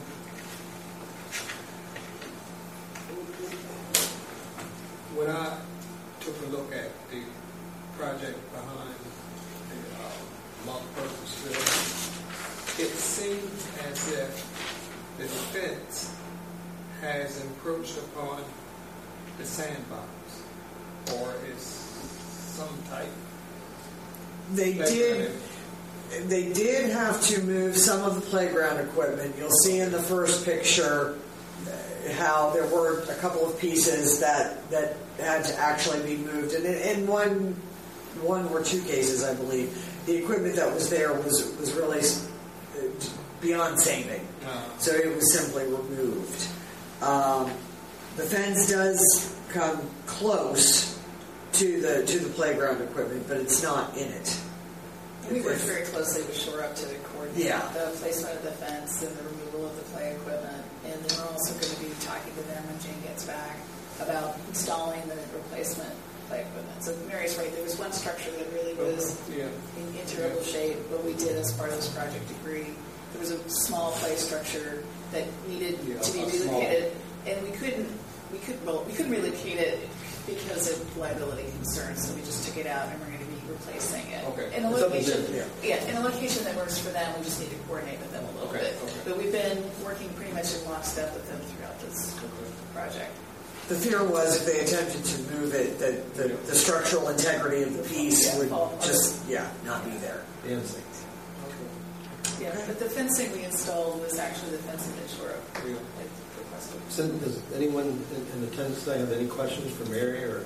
when I took a look at the project behind the uh, multi-purpose building, it seems as if the defense has encroached upon the sandbox, or is some type. They did. They did have to move some of the playground equipment. You'll see in the first picture uh, how there were a couple of pieces that that had to actually be moved, and in, in one one or two cases, I believe, the equipment that was there was was really beyond saving, uh-huh. so it was simply removed. Um, the fence does come close to the to the playground equipment, but it's not in it. We worked very closely with Shore Up to coordinate yeah. the placement of the fence and the removal of the play equipment. And then we're also going to be talking to them when Jane gets back about installing the replacement play equipment. So Mary's right, there was one structure that really was yeah. in, in terrible yeah. shape. What we did as part of this project degree, there was a small play structure that needed yeah, to be relocated, small. and we couldn't we could well, we couldn't relocate it because of liability concerns. So we just took it out, and we're going to be replacing it. Okay. In a location, yeah. yeah, in a location that works for them. We just need to coordinate with them a little okay. bit. Okay. But we've been working pretty much in lockstep with them throughout this okay. project. The fear was if they attempted to move it, that the, the structural integrity of the piece yeah, would fall, just, yeah, not be there. Yeah. Yeah, okay. but the fencing we installed was actually the fencing that Shore Up yeah. requested. So does anyone in, in attendance today have any questions for Mary or?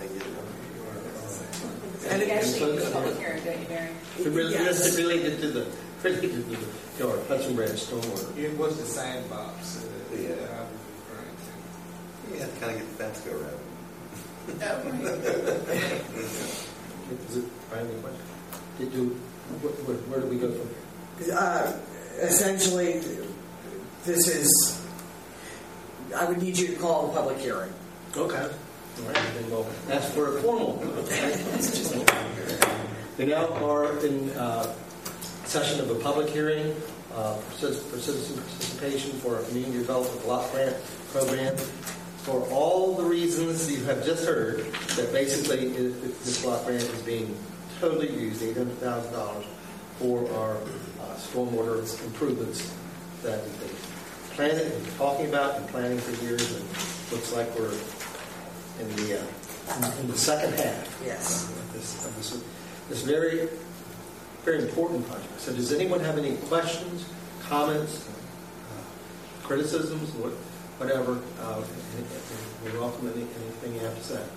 And you actually need a public hearing, don't you, Mary? It really, yes. related to the related to the you know, Hudson Branch stormwater. It was the sandbox uh, yeah. that I was referring to. You have to kind of get the fence go around. Oh, right. Is it, Brian, any question? Did you, where, where, where do we go from here? Uh, essentially, this is, I would need you to call a public hearing. Okay. All right, then we'll ask for a formal. We now are in uh, session of a public hearing uh, for citizen participation for a community development block grant program for all the reasons you have just heard, that basically is, this block grant is being totally used, eight hundred thousand dollars, for our uh, stormwater improvements that we've been planning and talking about and planning for years, and looks like we're in the uh, in the second half. Yes. Of this, of this, this very very important project. So, does anyone have any questions, comments, uh, criticisms, what, whatever? Uh, we welcome any, anything you have to say.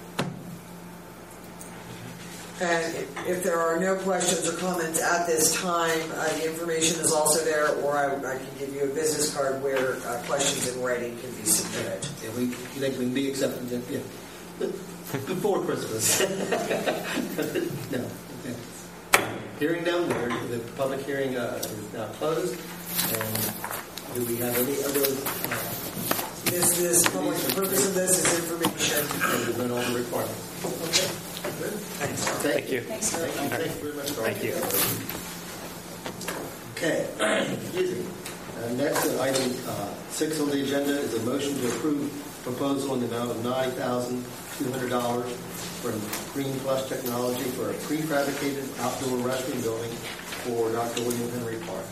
And if there are no questions or comments at this time, uh, the information is also there, or I, I can give you a business card where uh, questions in writing can be submitted. Yeah, we, you think we can be accepted? Yeah. Before Christmas. No. Okay. Hearing none, the public hearing uh, is now closed. And do we have any other? Uh, this, this public the purpose of this is information. And there's no other requirements. Okay. Good. Thanks. Thank you. Thanks, Thank you. Thank you very much. Thank you. Okay. Excuse me. Uh, next, uh, item uh, six on the agenda is a motion to approve proposal in the amount of nine thousand two hundred dollars from Green Plus Technology for a prefabricated outdoor restroom building for Doctor William Henry Park.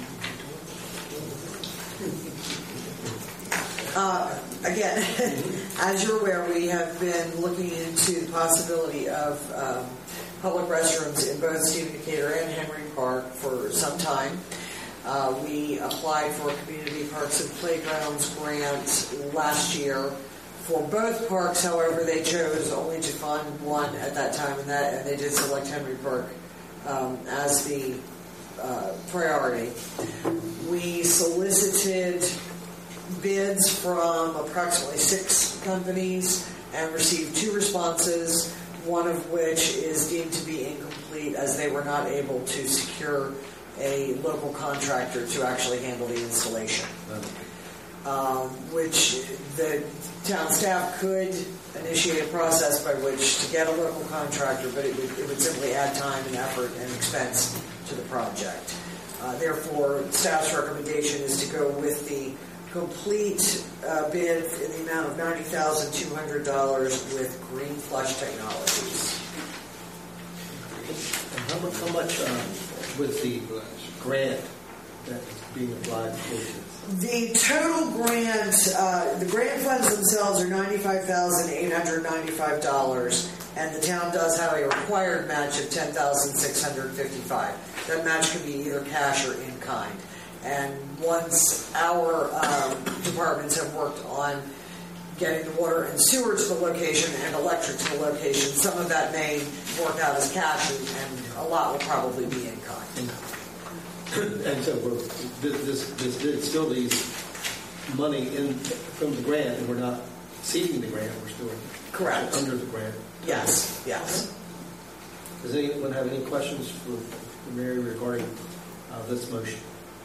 Uh, again, as you're aware, we have been looking into the possibility of um, public restrooms in both Stephen Decatur and Henry Park for some time. Uh, we applied for a Community Parks and Playgrounds grant last year for both parks. However, they chose only to fund one at that time, and that and they did select Henry Park um, as the uh, priority. We solicited bids from approximately six companies and received two responses, one of which is deemed to be incomplete as they were not able to secure a local contractor to actually handle the installation. Um, which the town staff could initiate a process by which to get a local contractor, but it would, it would simply add time and effort and expense to the project. Uh, therefore, staff's recommendation is to go with the complete uh, bid in the amount of ninety thousand two hundred dollars with Green Flush Technologies. And how much, how much uh, was the grant that is being applied for this? The total grant, uh, the grant funds themselves are ninety-five thousand eight hundred ninety-five dollars, and the town does have a required match of ten thousand six hundred fifty-five dollars. That match can be either cash or in kind. And once our um, departments have worked on getting the water and sewer to the location and electric to the location, some of that may work out as cash, and, and a lot will probably be in kind. And so we're, this, this bid still leaves money in from the grant, and we're not seeding the grant, we're still Correct. under the grant. Yes, yes. Does anyone have any questions for, for Mary regarding uh, this motion?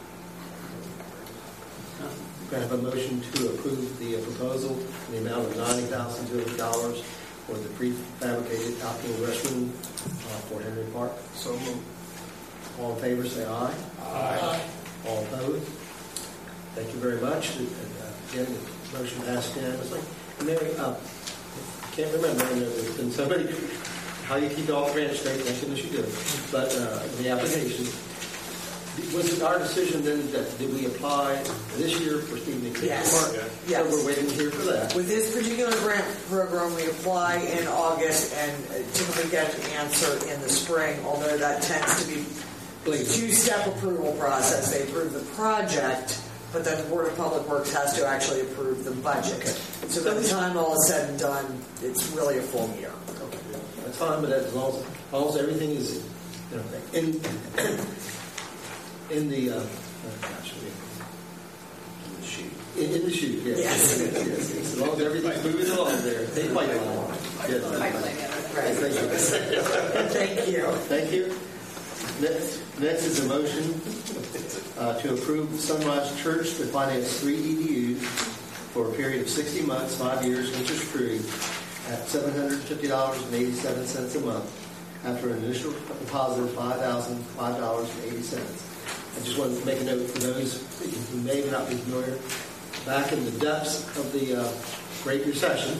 Can I have a motion to approve the uh, proposal in the amount of ninety thousand two hundred dollars for the prefabricated outdoor restroom uh, for Henry Park? So moved. All in favor, say aye. Aye. All opposed? Thank you very much. And, uh, again, the motion passed unanimously. Mary, uh, I can't remember, I know there's been so many, how you keep all the grants straight, as soon as you do. But uh, the application, was it our decision then that did we apply this year for Stephen and Creek Yes. Park? Yes. So we're waiting here for that. With this particular grant program, we apply in August and typically get an answer in the spring, although that tends to be a two-step approval process. They approve the project, but then the Board of Public Works has to actually approve the budget. Okay. So by the time all is said and done, it's really a full year. Okay. That's fine, but as long as, as long as everything is, you know, in in the uh, oh gosh, in the chute. In, in the chute, yes. Yes. yes, yes, yes. As long as everything's moving along there. They fight along. Yes. Right. Thank you. Thank you. Thank you. Next, next is a motion uh, to approve Sunrise Church to finance three E D Us for a period of sixty months, five years, interest free, at seven hundred fifty dollars and eighty-seven cents a month, after an initial deposit of five thousand five dollars and eighty cents. I just wanted to make a note for those who may not be familiar. Back in the depths of the uh, Great Recession,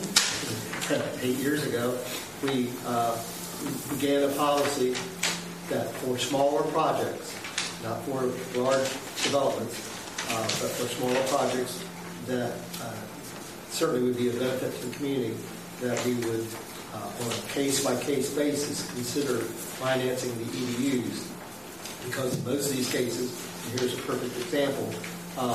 eight years ago, we uh, began a policy that for smaller projects, not for large developments, uh, but for smaller projects that uh, certainly would be a benefit to the community, that we would, uh, on a case-by-case basis, consider financing the E D Us. Because in most of these cases, and here's a perfect example, uh,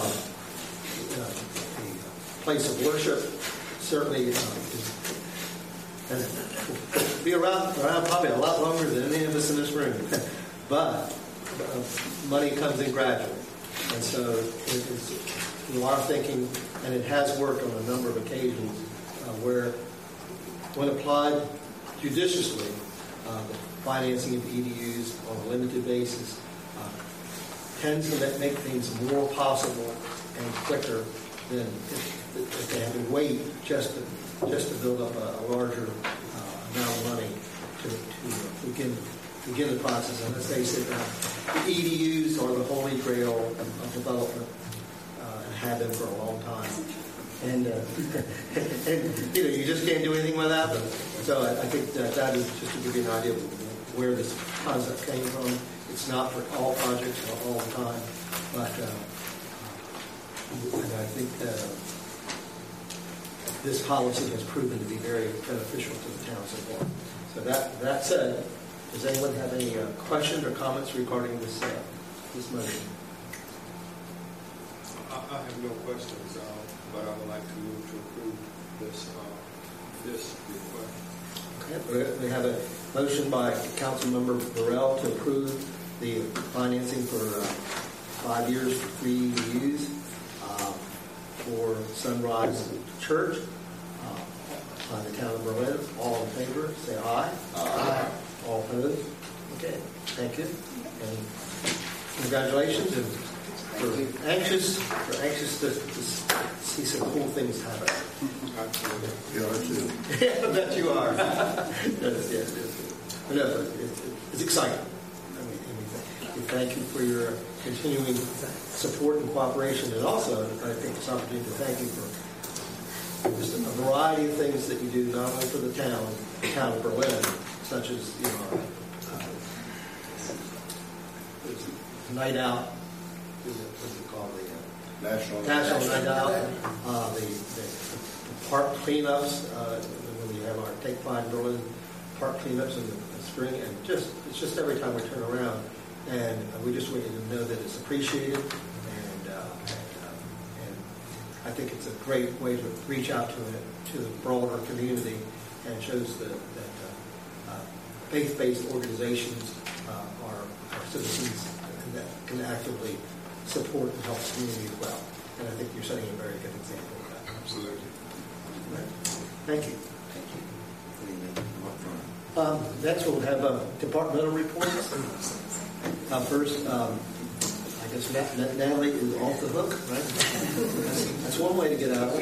uh, the place of worship certainly uh, is and will be around, around probably a lot longer than any of us in this room. But uh, money comes in gradually. And so it is a lot of thinking, and it has worked on a number of occasions uh, where, when applied judiciously, uh, the financing of E D Us on a limited basis uh, tends to make things more possible and quicker than if, if they have to wait just to just to build up a, a larger uh, amount of money to, to begin begin the process. And let's face it, uh, the E D Us are the holy grail of, of development uh, and have been for a long time. And, uh, and you know, you just can't do anything without them. So I, I think that that is just to give you an idea of where this concept came from. It's not for all projects all the time, but uh, and I think that uh, this policy has proven to be very beneficial to the town so far. So that that said, does anyone have any uh, questions or comments regarding this uh, this motion? I, I have no questions, uh, but I would like to move to approve this uh, this request. Okay, we have a motion by Councilmember Burrell to approve the financing for uh, five years for three E D Us uh, for Sunrise Church uh, by the town of Berlin. All in favor, say aye. Aye. All opposed? Okay, thank you. And congratulations. And we're anxious, we're anxious to, to see some cool things happen. You are too. Yeah, I bet you are. yes, yes, yes. But no, it's, it's exciting. I mean, thank you for your continuing support and cooperation, and also I think this opportunity to thank you for just a variety of things that you do, not only for the town, the town of Berlin, such as, you know, uh, night out, what's it called, the uh, National National Night Out, uh, the, the, the park cleanups, uh, when we have our Take Five Berlin park cleanups in the, the spring, and just it's just every time we turn around, and uh, we just want you to know that it's appreciated, and, uh, and, uh, and I think it's a great way to reach out to it, to the broader community, and shows the, that uh, uh, faith-based organizations uh, are, are citizens that can actively support and help the community as well. And I think you're setting a very good example of that. Absolutely. Right. Thank you. Thank you. Good evening. Um, next, we'll have uh, departmental reports. Uh, first, um, I guess Nat- Nat- Natalie is off the hook, right? That's, that's one way to get out.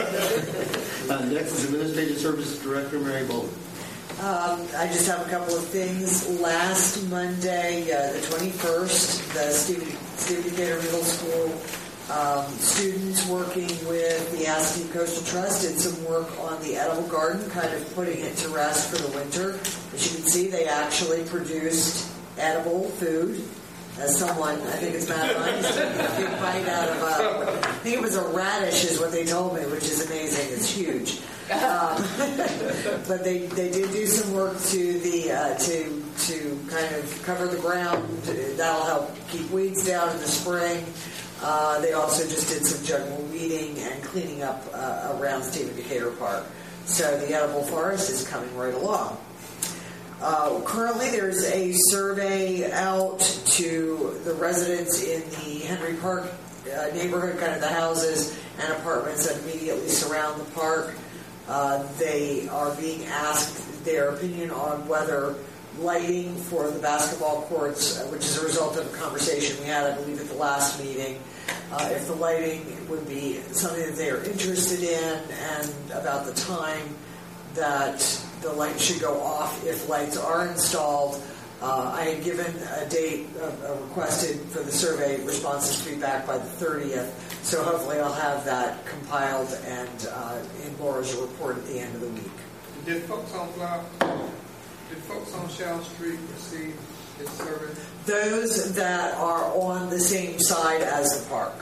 uh, next is Administrative Services Director Mary Bolden. Um, I just have a couple of things. Last Monday, uh, the twenty-first, the Stephen, Stephen Decatur Middle School um, students working with the Assateague Coastal Trust did some work on the edible garden, kind of putting it to rest for the winter. As you can see, they actually produced edible food. As someone, I think it's Matt Lyons, took a big bite out of a, I think it was a radish is what they told me, which is amazing. It's huge. Um, but they, they did do some work to the uh, to to kind of cover the ground. That'll help keep weeds down in the spring. Uh, they also just did some general weeding and cleaning up uh, around Stephen Decatur Park. So the edible forest is coming right along. Uh, currently, there's a survey out to the residents in the Henry Park uh, neighborhood, kind of the houses and apartments that immediately surround the park. Uh, they are being asked their opinion on whether lighting for the basketball courts, uh, which is a result of a conversation we had, I believe, at the last meeting, uh, if the lighting would be something that they are interested in, and about the time that the lights should go off if lights are installed. Uh, I had given a date uh, uh, requested for the survey responses to be back by the thirtieth, so hopefully I'll have that compiled and uh, in Laura's report at the end of the week. Did folks on Flower, did folks on Shell Street receive this survey? Those that are on the same side as the park.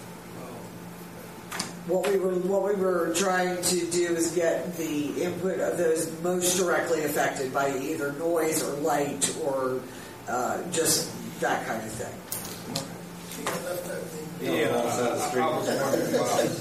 What we were what we were trying to do is get the input of those most directly affected by either noise or light or uh, just that kind of thing. Yeah, I, I was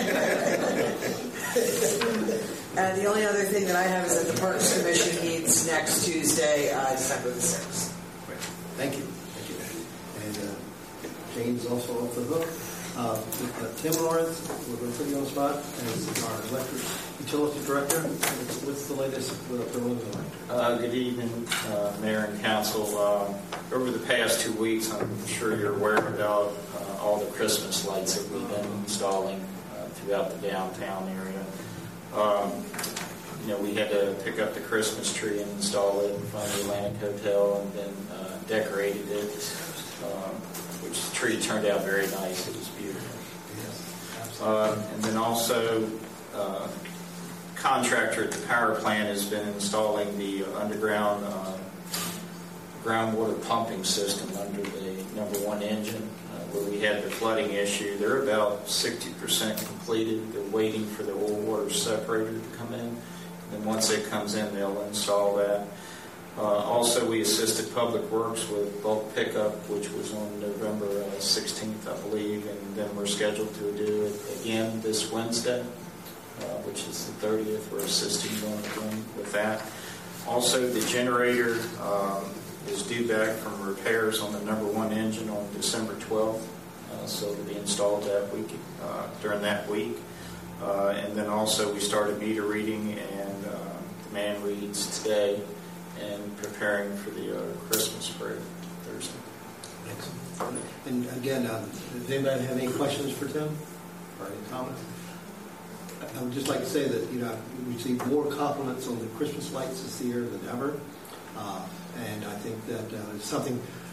wondering. And the only other thing that I have is that the Parks Commission meets next Tuesday, uh, December the sixth. Great. Thank you. Thank you. And uh, Jane's also off the hook. Uh, uh, Tim Lawrence, we're going to put you on the spot as our electric utility director. What's, what's the latest with Berlin Electric? Uh, good evening, uh, Mayor and Council. Uh, over the past two weeks, I'm sure you're aware about uh, all the Christmas lights that we've been installing uh, throughout the downtown area. Um, you know, we had to pick up the Christmas tree and install it in front of the Atlantic Hotel, and then uh, decorated it. Um, which the tree turned out very nice. It was beautiful. Yes, uh, and then also, uh, contractor at the power plant has been installing the underground uh, groundwater pumping system under the number one engine, uh, where we had the flooding issue. They're about sixty percent completed. They're waiting for the oil water separator to come in. And then once it comes in, they'll install that. Uh, also, we assisted Public Works with bulk pickup, which was on November uh, sixteenth, I believe, and then we're scheduled to do it again this Wednesday, uh, which is the thirtieth. We're assisting them again with that. Also, the generator um, is due back from repairs on the number one engine on December twelfth, uh, so it'll be installed that week, uh, during that week. Uh, and then also, we started meter reading and uh, demand reads today, and preparing for the uh, Christmas parade Thursday. Excellent. And again, um, does anybody have any questions for Tim or any comments? I would just like to say that, you know, we received more compliments on the Christmas lights this year than ever. Uh, and I think that uh, it's something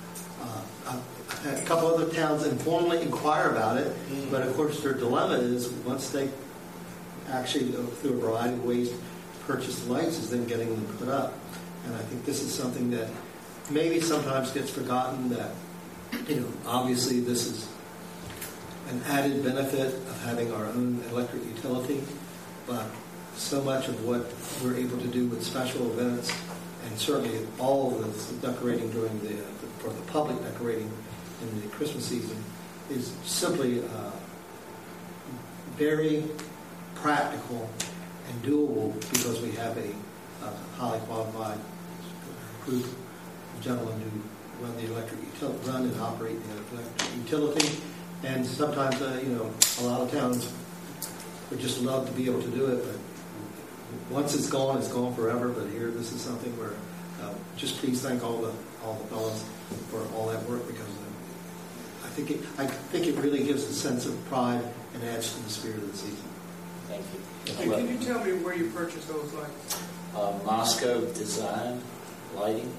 Uh, I've had a couple other towns informally inquire about it, mm-hmm. but of course their dilemma is once they actually go through a variety of ways to purchase the lights is then getting them put up. And I think this is something that maybe sometimes gets forgotten, that, you know, obviously this is an added benefit of having our own electric utility, but so much of what we're able to do with special events, and certainly all of the decorating during the, uh, for the public decorating in the Christmas season, is simply uh, very practical and doable because we have a uh, highly qualified group of gentlemen who run the electric utility, run and operate the electric utility. And sometimes, uh, you know, a lot of towns would just love to be able to do it, but once it's gone, it's gone forever. But here, this is something where uh, just please thank all the all the fellows for all that work, because uh, I think it I think it really gives a sense of pride and adds to the spirit of the season. Thank you. Can, can you tell me where you purchased those lights? Uh, Moscow Design Lighting.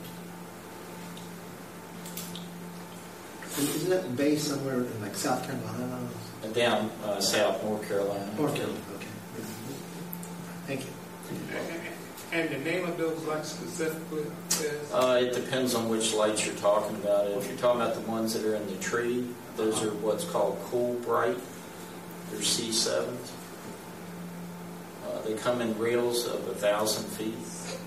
Isn't that based somewhere in like South Carolina? Down uh, south, North Carolina. North Carolina, okay. Thank you. And the name of those lights specifically is? Uh, it depends on which lights you're talking about. If you're talking about the ones that are in the tree, those are what's called Cool Bright. They're C sevens. Uh, they come in reels of a thousand feet,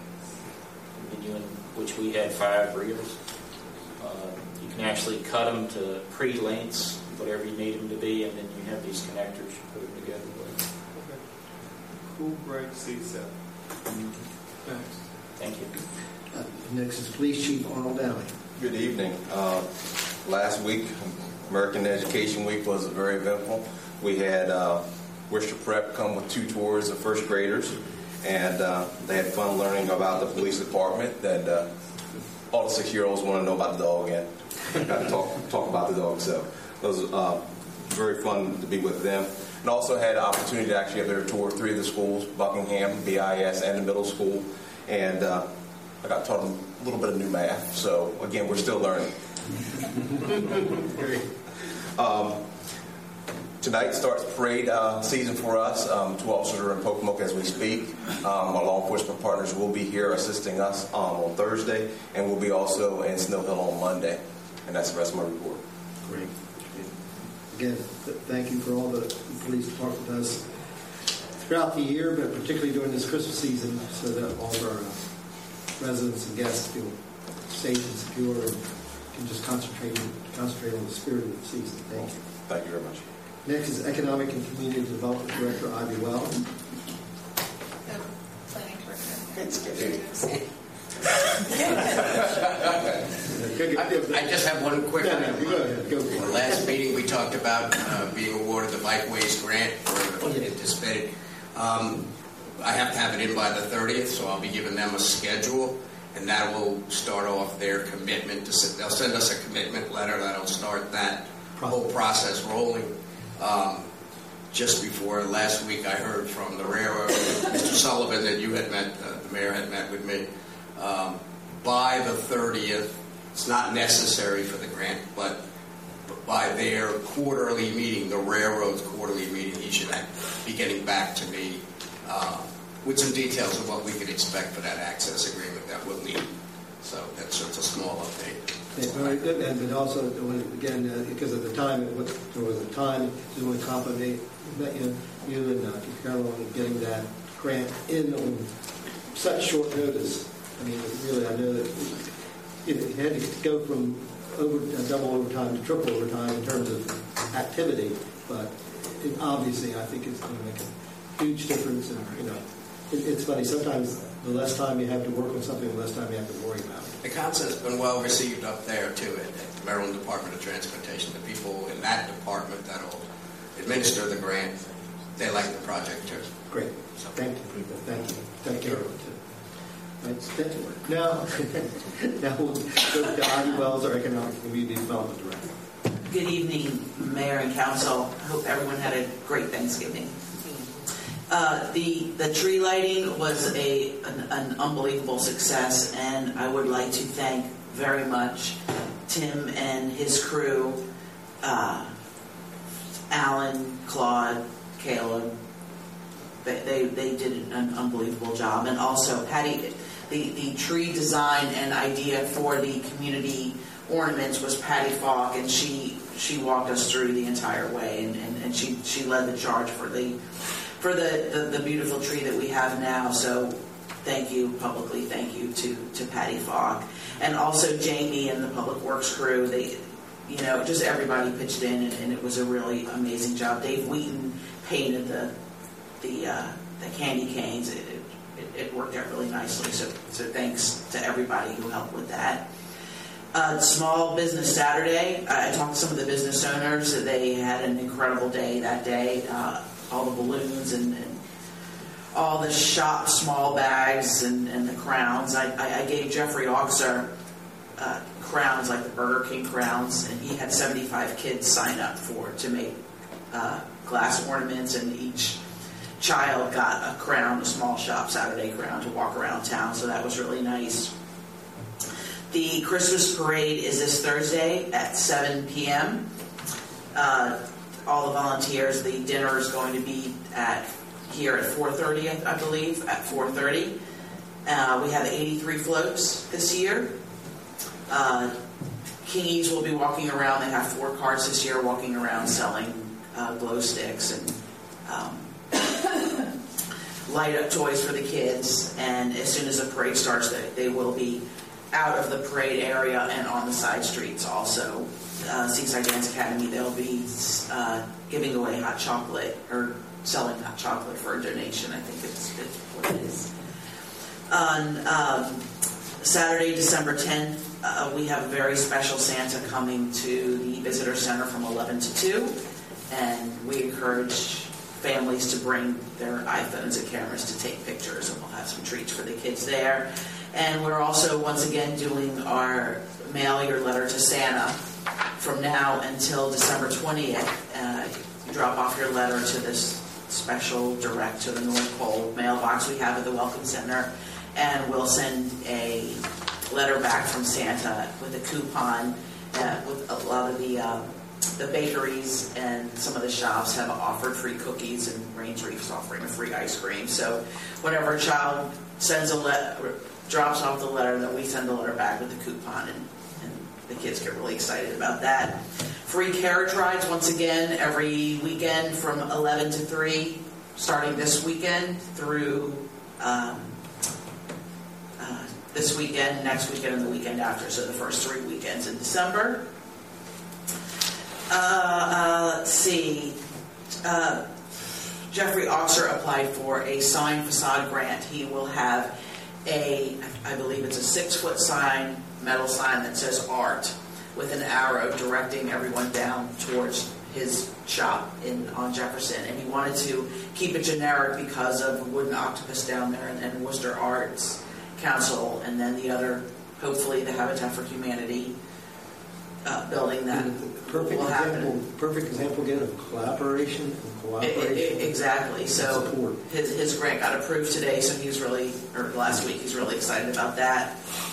which we had five reels. Uh, you can actually cut them to pre-lengths, whatever you need them to be, and then you have these connectors you put them together with. Okay. Cool Bright C seven. Mm-hmm. Thanks. Thank you. Uh, next is Police Chief Arnold Downey. Good evening. Uh, last week, American Education Week, was very eventful. We had uh, Worcester Prep come with two tours of first graders, and uh, they had fun learning about the police department. And uh, all the six-year-olds want to know about the dog, and got to talk talk about the dog. So it was uh, very fun to be with them. And also had the opportunity to actually have their tour three of the schools, Buckingham, B I S, and the middle school. And uh, I got taught them a little bit of new math. So, again, we're still learning. um, tonight starts parade uh, season for us. Um, two officers are in Pocomoke as we speak. Um, our law enforcement partners will be here assisting us um, on Thursday, and we'll be also in Snow Hill on Monday. And that's the rest of my report. Great. Again, th- thank you for all the police department does throughout the year, but particularly during this Christmas season, so that all of our uh, residents and guests feel safe and secure and can just concentrate concentrate on the spirit of the season. Thank you. Thank you very much. Next is Economic and Community Development Director Ivy Well. The planning director. I, I just have one quick yeah, item. no, go ahead, go for it. The last meeting we talked about uh, being awarded the Bikeways grant for Oh, yeah. anticipated. Um, I have to have it in by the thirtieth, so I'll be giving them a schedule, and that will start off their commitment. To sit, they'll send us a commitment letter that'll start that whole process rolling. Um, just before last week, I heard from the railroad, Mister Sullivan, that you had met, uh, the mayor had met with me. Um, by the thirtieth, it's not necessary for the grant, but by their quarterly meeting, the railroad's quarterly meeting, he should be getting back to me uh, with some details of what we could expect for that access agreement that we'll need. So that's just a small update. Okay, very good, and but also again uh, because of the time, it was, there was a time to want to compliment you, know, you and uh, Carolyn in getting that grant in on such short notice. I mean, really, I know that it, it had to go from over, uh, double overtime to triple overtime in terms of activity, but it, obviously, I think it's going to make a huge difference. And you know, it, it's funny sometimes the less time you have to work on something, the less time you have to worry about it. The concept's been well received up there, too, at the Maryland Department of Transportation. The people in that department that will administer the grant, they like the project, too. Great. So, thank you. Thank you. Thank you. Right. Now, now we'll go to Ivy Wells, our Economic and Community Development Director. Good evening, Mayor and Council. I hope everyone had a great Thanksgiving. Uh, the the tree lighting was a an, an unbelievable success, and I would like to thank very much Tim and his crew, uh, Alan, Claude, Caleb, they, they, they did an unbelievable job. And also Patty, the, the tree design and idea for the community ornaments was Patty Falk, and she she walked us through the entire way, and, and, and she, she led the charge for the for the, the, the beautiful tree that we have now. So thank you publicly, thank you to, to Patty Falk. And also Jamie and the Public Works crew, they, you know, just everybody pitched in, and, and it was a really amazing job. Dave Wheaton painted the the uh, the candy canes. It, it, it worked out really nicely. So so thanks to everybody who helped with that. Uh, Small Business Saturday. I, I talked to some of the business owners. They had an incredible day that day. Uh, all the balloons and, and all the shop small bags and, and the crowns. I, I, I gave Jeffrey Oxer uh, crowns, like the Burger King crowns, and he had seventy-five kids sign up for to make uh, glass ornaments, and each child got a crown, a small shop Saturday crown, to walk around town. So that was really nice. The Christmas parade is this Thursday at seven p.m. Uh, all the volunteers, the dinner is going to be at here at four thirty, I believe, at four thirty. Uh, we have eighty-three floats this year. Uh, Kingies will be walking around. They have four carts this year walking around selling uh, glow sticks and um, light up toys for the kids. And as soon as the parade starts, they, they will be out of the parade area and on the side streets also. Uh, Seaside Dance Academy, they'll be uh, giving away hot chocolate, or selling hot chocolate for a donation. I think it's, it's what it is. On um, Saturday, December tenth, uh, we have a very special Santa coming to the Visitor Center from eleven to two, and we encourage families to bring their iPhones and cameras to take pictures, and we'll have some treats for the kids there. And we're also, once again, doing our Mail Your Letter to Santa from now until December twentieth. Uh, you drop off your letter to this special direct to the North Pole mailbox we have at the Welcome Center, and we'll send a letter back from Santa with a coupon. Uh, with a lot of the uh, the bakeries and some of the shops have offered free cookies, and Rains Reef's offering a free ice cream. So whenever a child sends a letter, drops off the letter, then we send the letter back with the coupon, and, and the kids get really excited about that. Free carriage rides, once again, every weekend from eleven to three, starting this weekend through um, uh, this weekend, next weekend, and the weekend after, so the first three weekends in December. Uh, uh, let's see. Uh, Jeffrey Oxer applied for a sign facade grant. He will have a, I believe it's a six-foot sign, metal sign that says art, with an arrow directing everyone down towards his shop in on Jefferson. And he wanted to keep it generic because of Wooden Octopus down there, and, and Worcester Arts Council, and then the other, hopefully, the Habitat for Humanity uh, building that perfect will example, happen. Perfect example again of collaboration and cooperation. It, it, exactly. So support. his his grant got approved today, so he's really, or last week, he's really excited about that.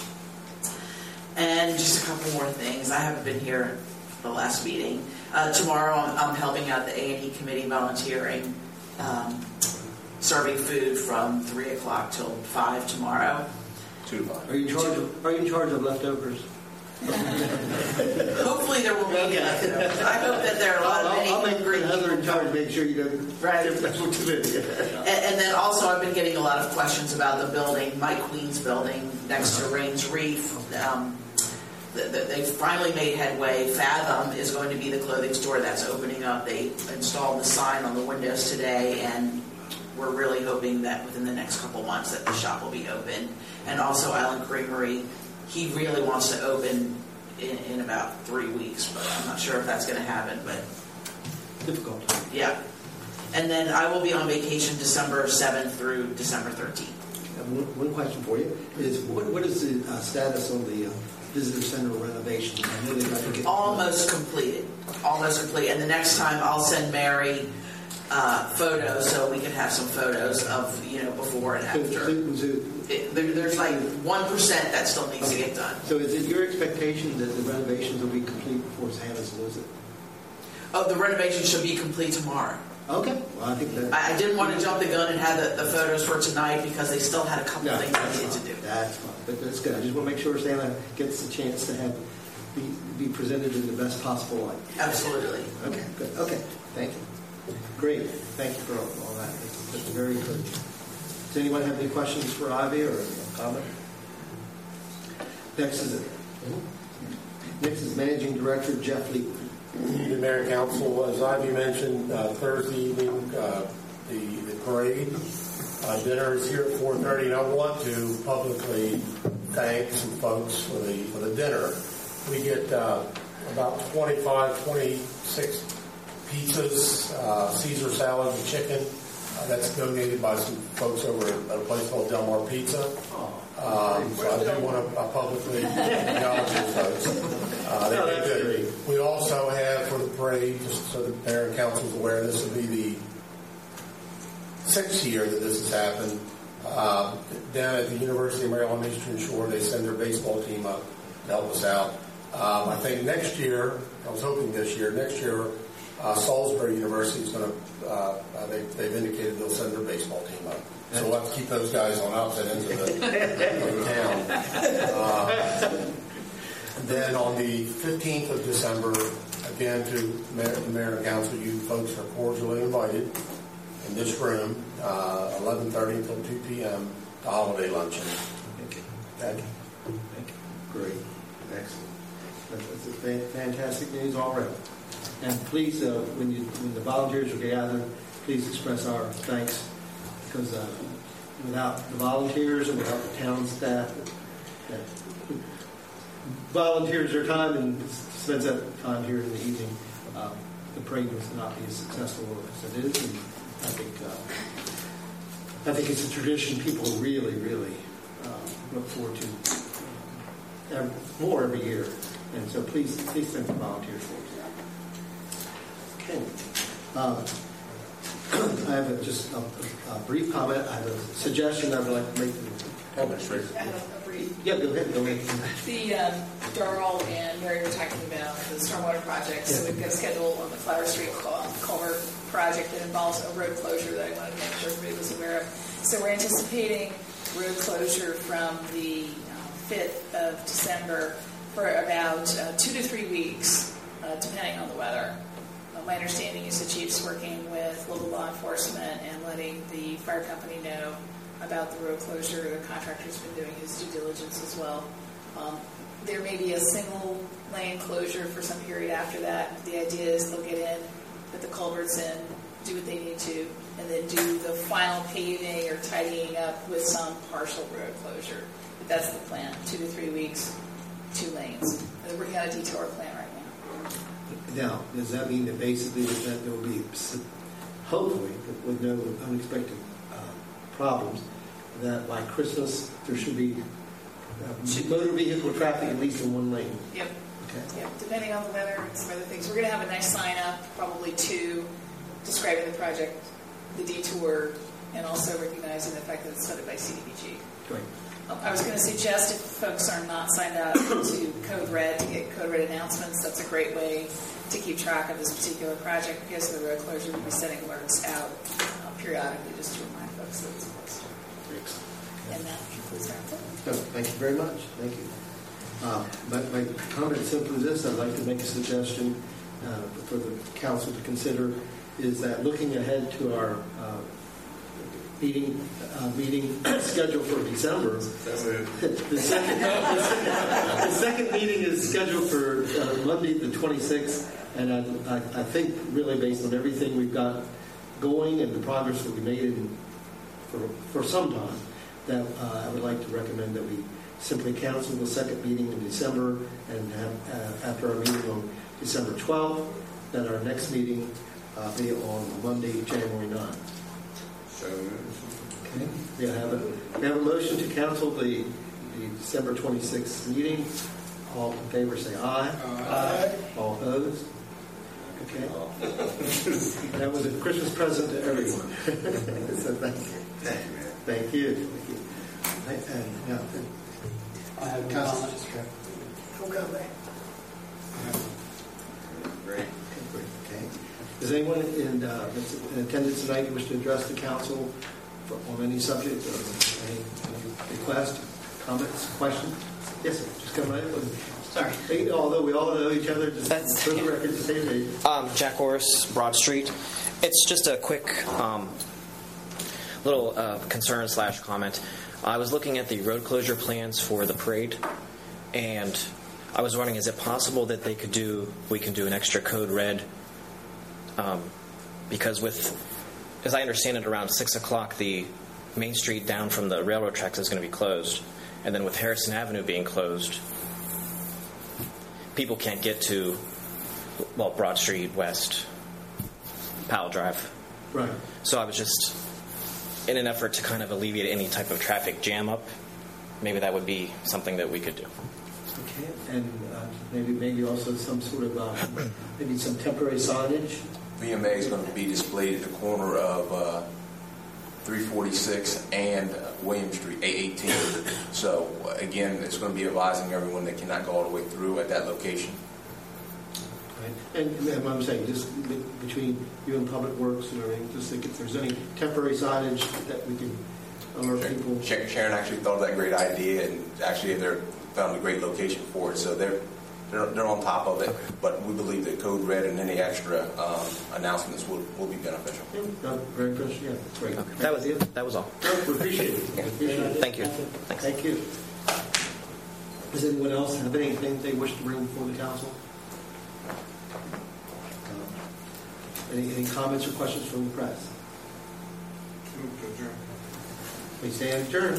And just a couple more things. I haven't been here for the last meeting. Uh, tomorrow, I'm, I'm helping out the A and E committee, volunteering, um, serving food from three o'clock till five tomorrow. Two to five. Are you in charge of, are you in charge of leftovers? Hopefully there will be leftovers. I hope that there are a lot of many I'll make hungry Heather in people. charge, make sure you don't. Right. That's what you do. And, and then also I've been getting a lot of questions about the building, Mike Queen's building next to Rains Reef. Um, th- th- they've finally made headway. Fathom is going to be the clothing store that's opening up. They installed the sign on the windows today, and we're really hoping that within the next couple months that the shop will be open. And also Island Creamery, he really wants to open in, in about three weeks, but I'm not sure if that's going to happen. But difficult. Yeah. And then I will be on vacation December seventh through December thirteenth. One, one question for you is, what, what is the uh, status on the uh, visitor center renovation? I know they'd like to get Almost completed. Almost complete. And the next time I'll send Mary uh, photos, so we can have some photos of, you know, before and after. It, there, there's like one percent that still needs to get done. So is it your expectation that the renovations will be complete before Santa's lose it? Oh, the renovation should be complete tomorrow. Okay. Well, I think that... I, I didn't want to jump the gun and have the, the photos for tonight because they still had a couple No, things that's they needed fine. to do. That's fine. But that's good. I just want to make sure Santa gets the chance to have be, be presented in the best possible light. Absolutely. Okay, good. Okay, thank you. Great. Thank you for all, all that. That's, that's very encouraging. Does anyone have any questions for Ivy or a comment? Next is it. Next is Managing Director Jeff Lee. The Mayor and Council, as Ivy mentioned, uh, Thursday evening, uh, the, the parade uh, dinner is here at four thirty, and I want to publicly thank some folks for the for the dinner. We get uh, about twenty-five, twenty-six pizzas, uh, Caesar salad, and chicken. Uh, that's donated by some folks over at a place called Del Mar Pizza. Um, so I do want to uh, publicly acknowledge those folks. Uh, they did good. We also have for the parade, just so the Mayor and Council is aware, this will be the sixth year that this has happened. Uh, down at the University of Maryland Eastern Shore, they send their baseball team up to help us out. Um, I think next year, I was hoping this year, next year, uh, Salisbury University is going to, uh, they, they've indicated they'll send their baseball team up. So we'll have to keep those guys on opposite ends of the, of the town. Uh, then on the fifteenth of December, again, to Mayor, the Mayor and Council, you folks are cordially invited in this room, uh, eleven thirty until two p.m., to holiday luncheon. Thank you. Thank you. Thank you. Great. Excellent. That's, that's fantastic news already. And please, uh, when you when the volunteers are gathered, please express our thanks, because uh, without the volunteers and without the town staff that volunteers their time and spends that time here in the evening, uh, the parade would not be as successful as it is. And I think uh, I think it's a tradition people really, really uh, look forward to every, more every year. And so please, please thank the volunteers for it. Okay. Um, I have a, just a, a brief comment. I have a suggestion I would like to make to the public. I have a brief. Yeah, go ahead. Go ahead. The um, Darrell and Mary were talking about the stormwater project. So we've got a schedule on the Flower Street culvert project that involves a road closure that I wanted to make sure everybody was aware of. So we're anticipating road closure from the uh, fifth of December for about uh, two to three weeks, uh, depending on the weather. My understanding is the chief's working with local law enforcement and letting the fire company know about the road closure. The contractor's been doing his due diligence as well. Um, there may be a single lane closure for some period after that. The idea is they'll get in, put the culverts in, do what they need to, and then do the final paving or tidying up with some partial road closure. But that's the plan, two to three weeks, two lanes. They're working on a detour plan right now. Now, does that mean that basically that there will be, hopefully, with no unexpected uh, problems, that by Christmas there should be uh, motor vehicle traffic at least in one lane? Yep. Okay. Yep. Depending on the weather and some other things. We're going to have a nice sign up, probably two, describing the project, the detour, and also recognizing the fact that it's funded by C D B G. Great. Um, I was going to suggest if folks are not signed up to Code Red to get Code Red announcements, that's a great way to keep track of this particular project because of the road closure. We'll be sending alerts out uh, periodically just to remind folks that it's closed. And that concludes our report. No, thank you very much. Thank you. Uh, my, my comment is simply this. I'd like to make a suggestion uh, for the council to consider is that looking ahead to our uh, meeting uh, meeting scheduled for December. the, second, the second meeting is scheduled for uh, Monday the twenty-sixth, and I, I, I think really based on everything we've got going and the progress that we made in, for, for some time, that uh, I would like to recommend that we simply cancel the second meeting in December and have, uh, after our meeting on December twelfth, that our next meeting uh, be on Monday, January ninth. So, okay. We have a we have a motion to cancel the, the December twenty-sixth meeting. All in favor say aye. Aye. All opposed? Okay. That was a Christmas present to everyone. So thank you. Thank you. Thank you. And now, I have no Council- comments. Okay. Great. Okay. Does anyone in, uh, that's in attendance tonight wish to address the council for, on any subject or any, any request, comments, questions? Yes, sir. Just come right in. Sorry. Hey, although we all know each other, just That's- for the record, to say your name. Um, Jack Orris, Broad Street. It's just a quick um, little uh, concern slash comment. I was looking at the road closure plans for the parade, and I was wondering, is it possible that they could do, we can do an extra code red? Um, because with, as I understand it, around six o'clock, the main street down from the railroad tracks is going to be closed, and then with Harrison Avenue being closed, people can't get to, well, Broad Street, West, Powell Drive. Right. So I was just, in an effort to kind of alleviate any type of traffic jam up, maybe that would be something that we could do. Okay. And uh, maybe maybe also some sort of, uh, maybe some temporary signage. V M A is going to be displayed at the corner of uh, three forty-six and uh, William Street, A eighteen. So, uh, again, it's going to be advising everyone that cannot go all the way through at that location. Right. And, and what I'm saying, just be- between you and Public Works and everything, just think if there's any temporary signage that we can alert people. Sharon Sharon actually thought of that great idea, and actually they're found a great location for it. So they're they're, they're on top of it. But we believe that Code Red and any extra um, announcements will, will be beneficial. No, very good. Yeah, that's great. Okay. That was it. That was all. No, we appreciate it. We appreciate it. Thank you. Thanks. Thank you. Does anyone else have anything they wish to bring before the council? Any, any comments or questions from the press? We stand adjourned.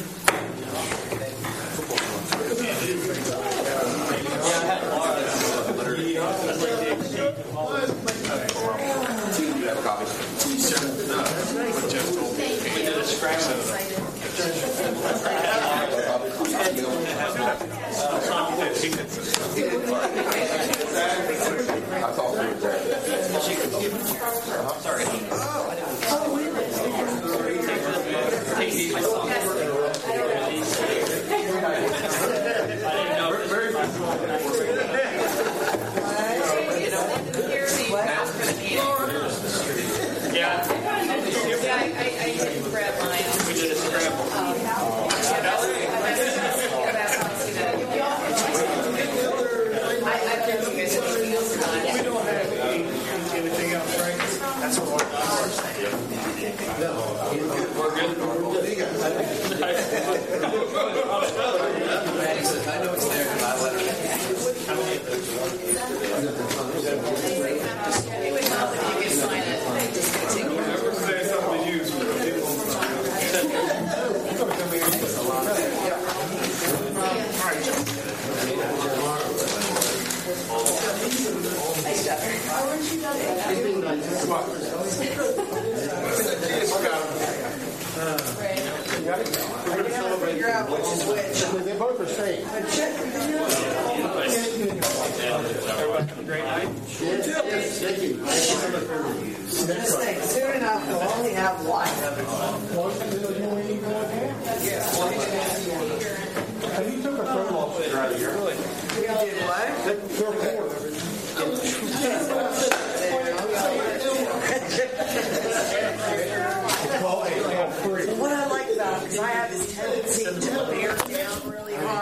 They both are safe. Thank you. This thing, soon enough, we'll only have one. You took a photo off the drive here. You did what? They're four.